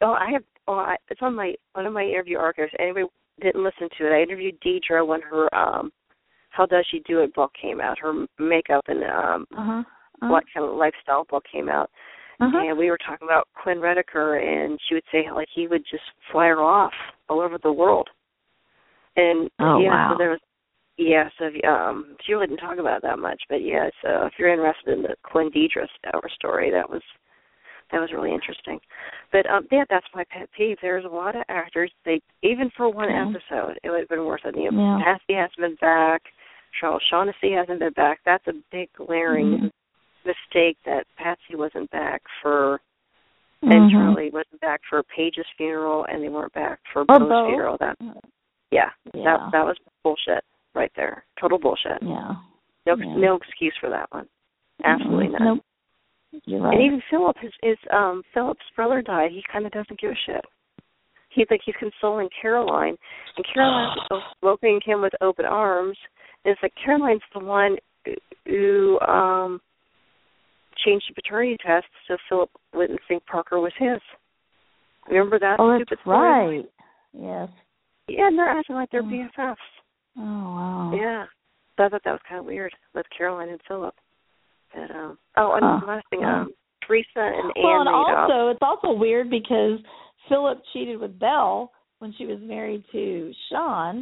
Speaker 2: it's on one of my interview archives. Anybody didn't listen to it? I interviewed Deidre when her How Does She Do It book came out. Her makeup and what kind of lifestyle book came out. And we were talking about Quinn Redeker, and she would say like he would just fly her off all over the world. And
Speaker 3: wow.
Speaker 2: So there was so she wouldn't talk about it that much, but so if you're interested in the Quinn Deidre story, that was really interesting. But that's my pet peeve. There's a lot of actors. Even for one episode, it would have been worth it. Patsy hasn't been back. Charles Shaughnessy hasn't been back. That's a big glaring mistake that Patsy wasn't back for, and Charlie wasn't back for Paige's funeral, and they weren't back for Beau's funeral. That was bullshit right there. Total bullshit.
Speaker 3: Yeah.
Speaker 2: No excuse for that one. Absolutely none.
Speaker 3: Nope. You're right.
Speaker 2: And even Philip, Philip's brother died. He kind of doesn't give a shit. He's consoling Caroline, and Caroline's welcoming him with open arms. And it's like Caroline's the one who changed the paternity test so Philip wouldn't think Parker was his. Remember that stupid story?
Speaker 3: Right. Yes.
Speaker 2: Yeah, and they're acting like they're BFFs.
Speaker 3: Oh, wow.
Speaker 2: Yeah. So I thought that was kind of weird with Caroline and Philip. But, and last thing, Teresa and Anne
Speaker 3: it's also weird because Philip cheated with Belle when she was married to Sean.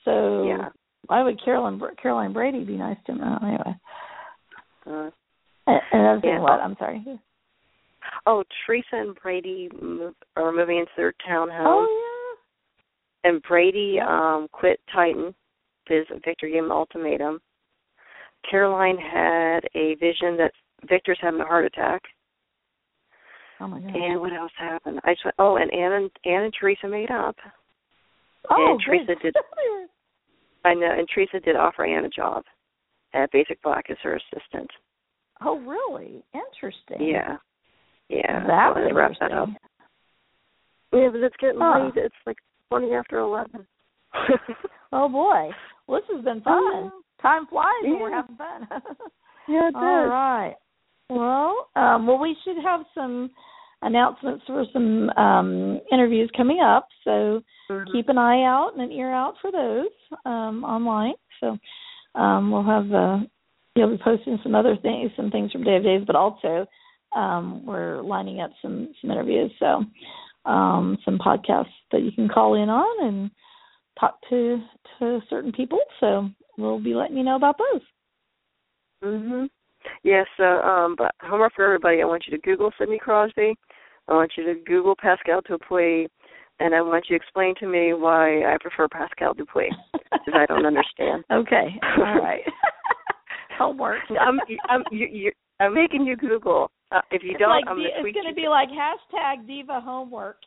Speaker 3: So
Speaker 2: Yeah.
Speaker 3: why would Caroline Brady be nice to him? Anyway. And I was saying what? I'm sorry.
Speaker 2: Oh, Teresa and Brady are moving into their townhome.
Speaker 3: Oh,
Speaker 2: yeah. And Brady quit Titan because Victor gave him an ultimatum. Caroline had a vision that Victor's having a heart attack.
Speaker 3: Oh, my God.
Speaker 2: And what else happened? And Ann and Teresa made up.
Speaker 3: Oh,
Speaker 2: and Teresa did. I know, and Teresa did offer Ann a job at Basic Black as her assistant.
Speaker 3: Oh, really? Interesting.
Speaker 2: Yeah. Yeah.
Speaker 3: That
Speaker 2: so
Speaker 3: was
Speaker 2: wrap that up. Yeah, but it's getting late. It's like 20 after 11.
Speaker 3: Oh, boy. Well, this has been fun. Time flies when we're having fun.
Speaker 2: Yeah, it does.
Speaker 3: All right. Well, we should have some announcements for some interviews coming up, so keep an eye out and an ear out for those online. So we'll have you'll be posting some things from Day of Days, but also we're lining up some interviews, so some podcasts that you can call in on and talk to certain people. So we'll be letting you know about those.
Speaker 2: Mhm. Yes. But homework for everybody. I want you to Google Sidney Crosby. I want you to Google Pascal Dupuis, and I want you to explain to me why I prefer Pascal Dupuis, because I don't understand.
Speaker 3: Okay. All right. Homework.
Speaker 2: I'm making you Google. If you don't, I'm going to tweet you.
Speaker 3: It's going to be like #Diva Homework.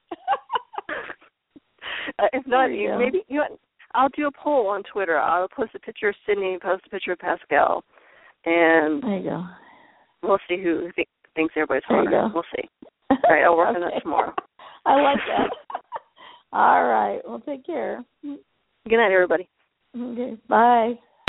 Speaker 2: If not, maybe I'll do a poll on Twitter. I'll post a picture of Sidney, post a picture of Pascal, and
Speaker 3: there you go.
Speaker 2: We'll see who thinks everybody's hotter. We'll see. All right, I'll work on that tomorrow.
Speaker 3: I like that. All right. Well, take care.
Speaker 2: Good night, everybody.
Speaker 3: Okay. Bye.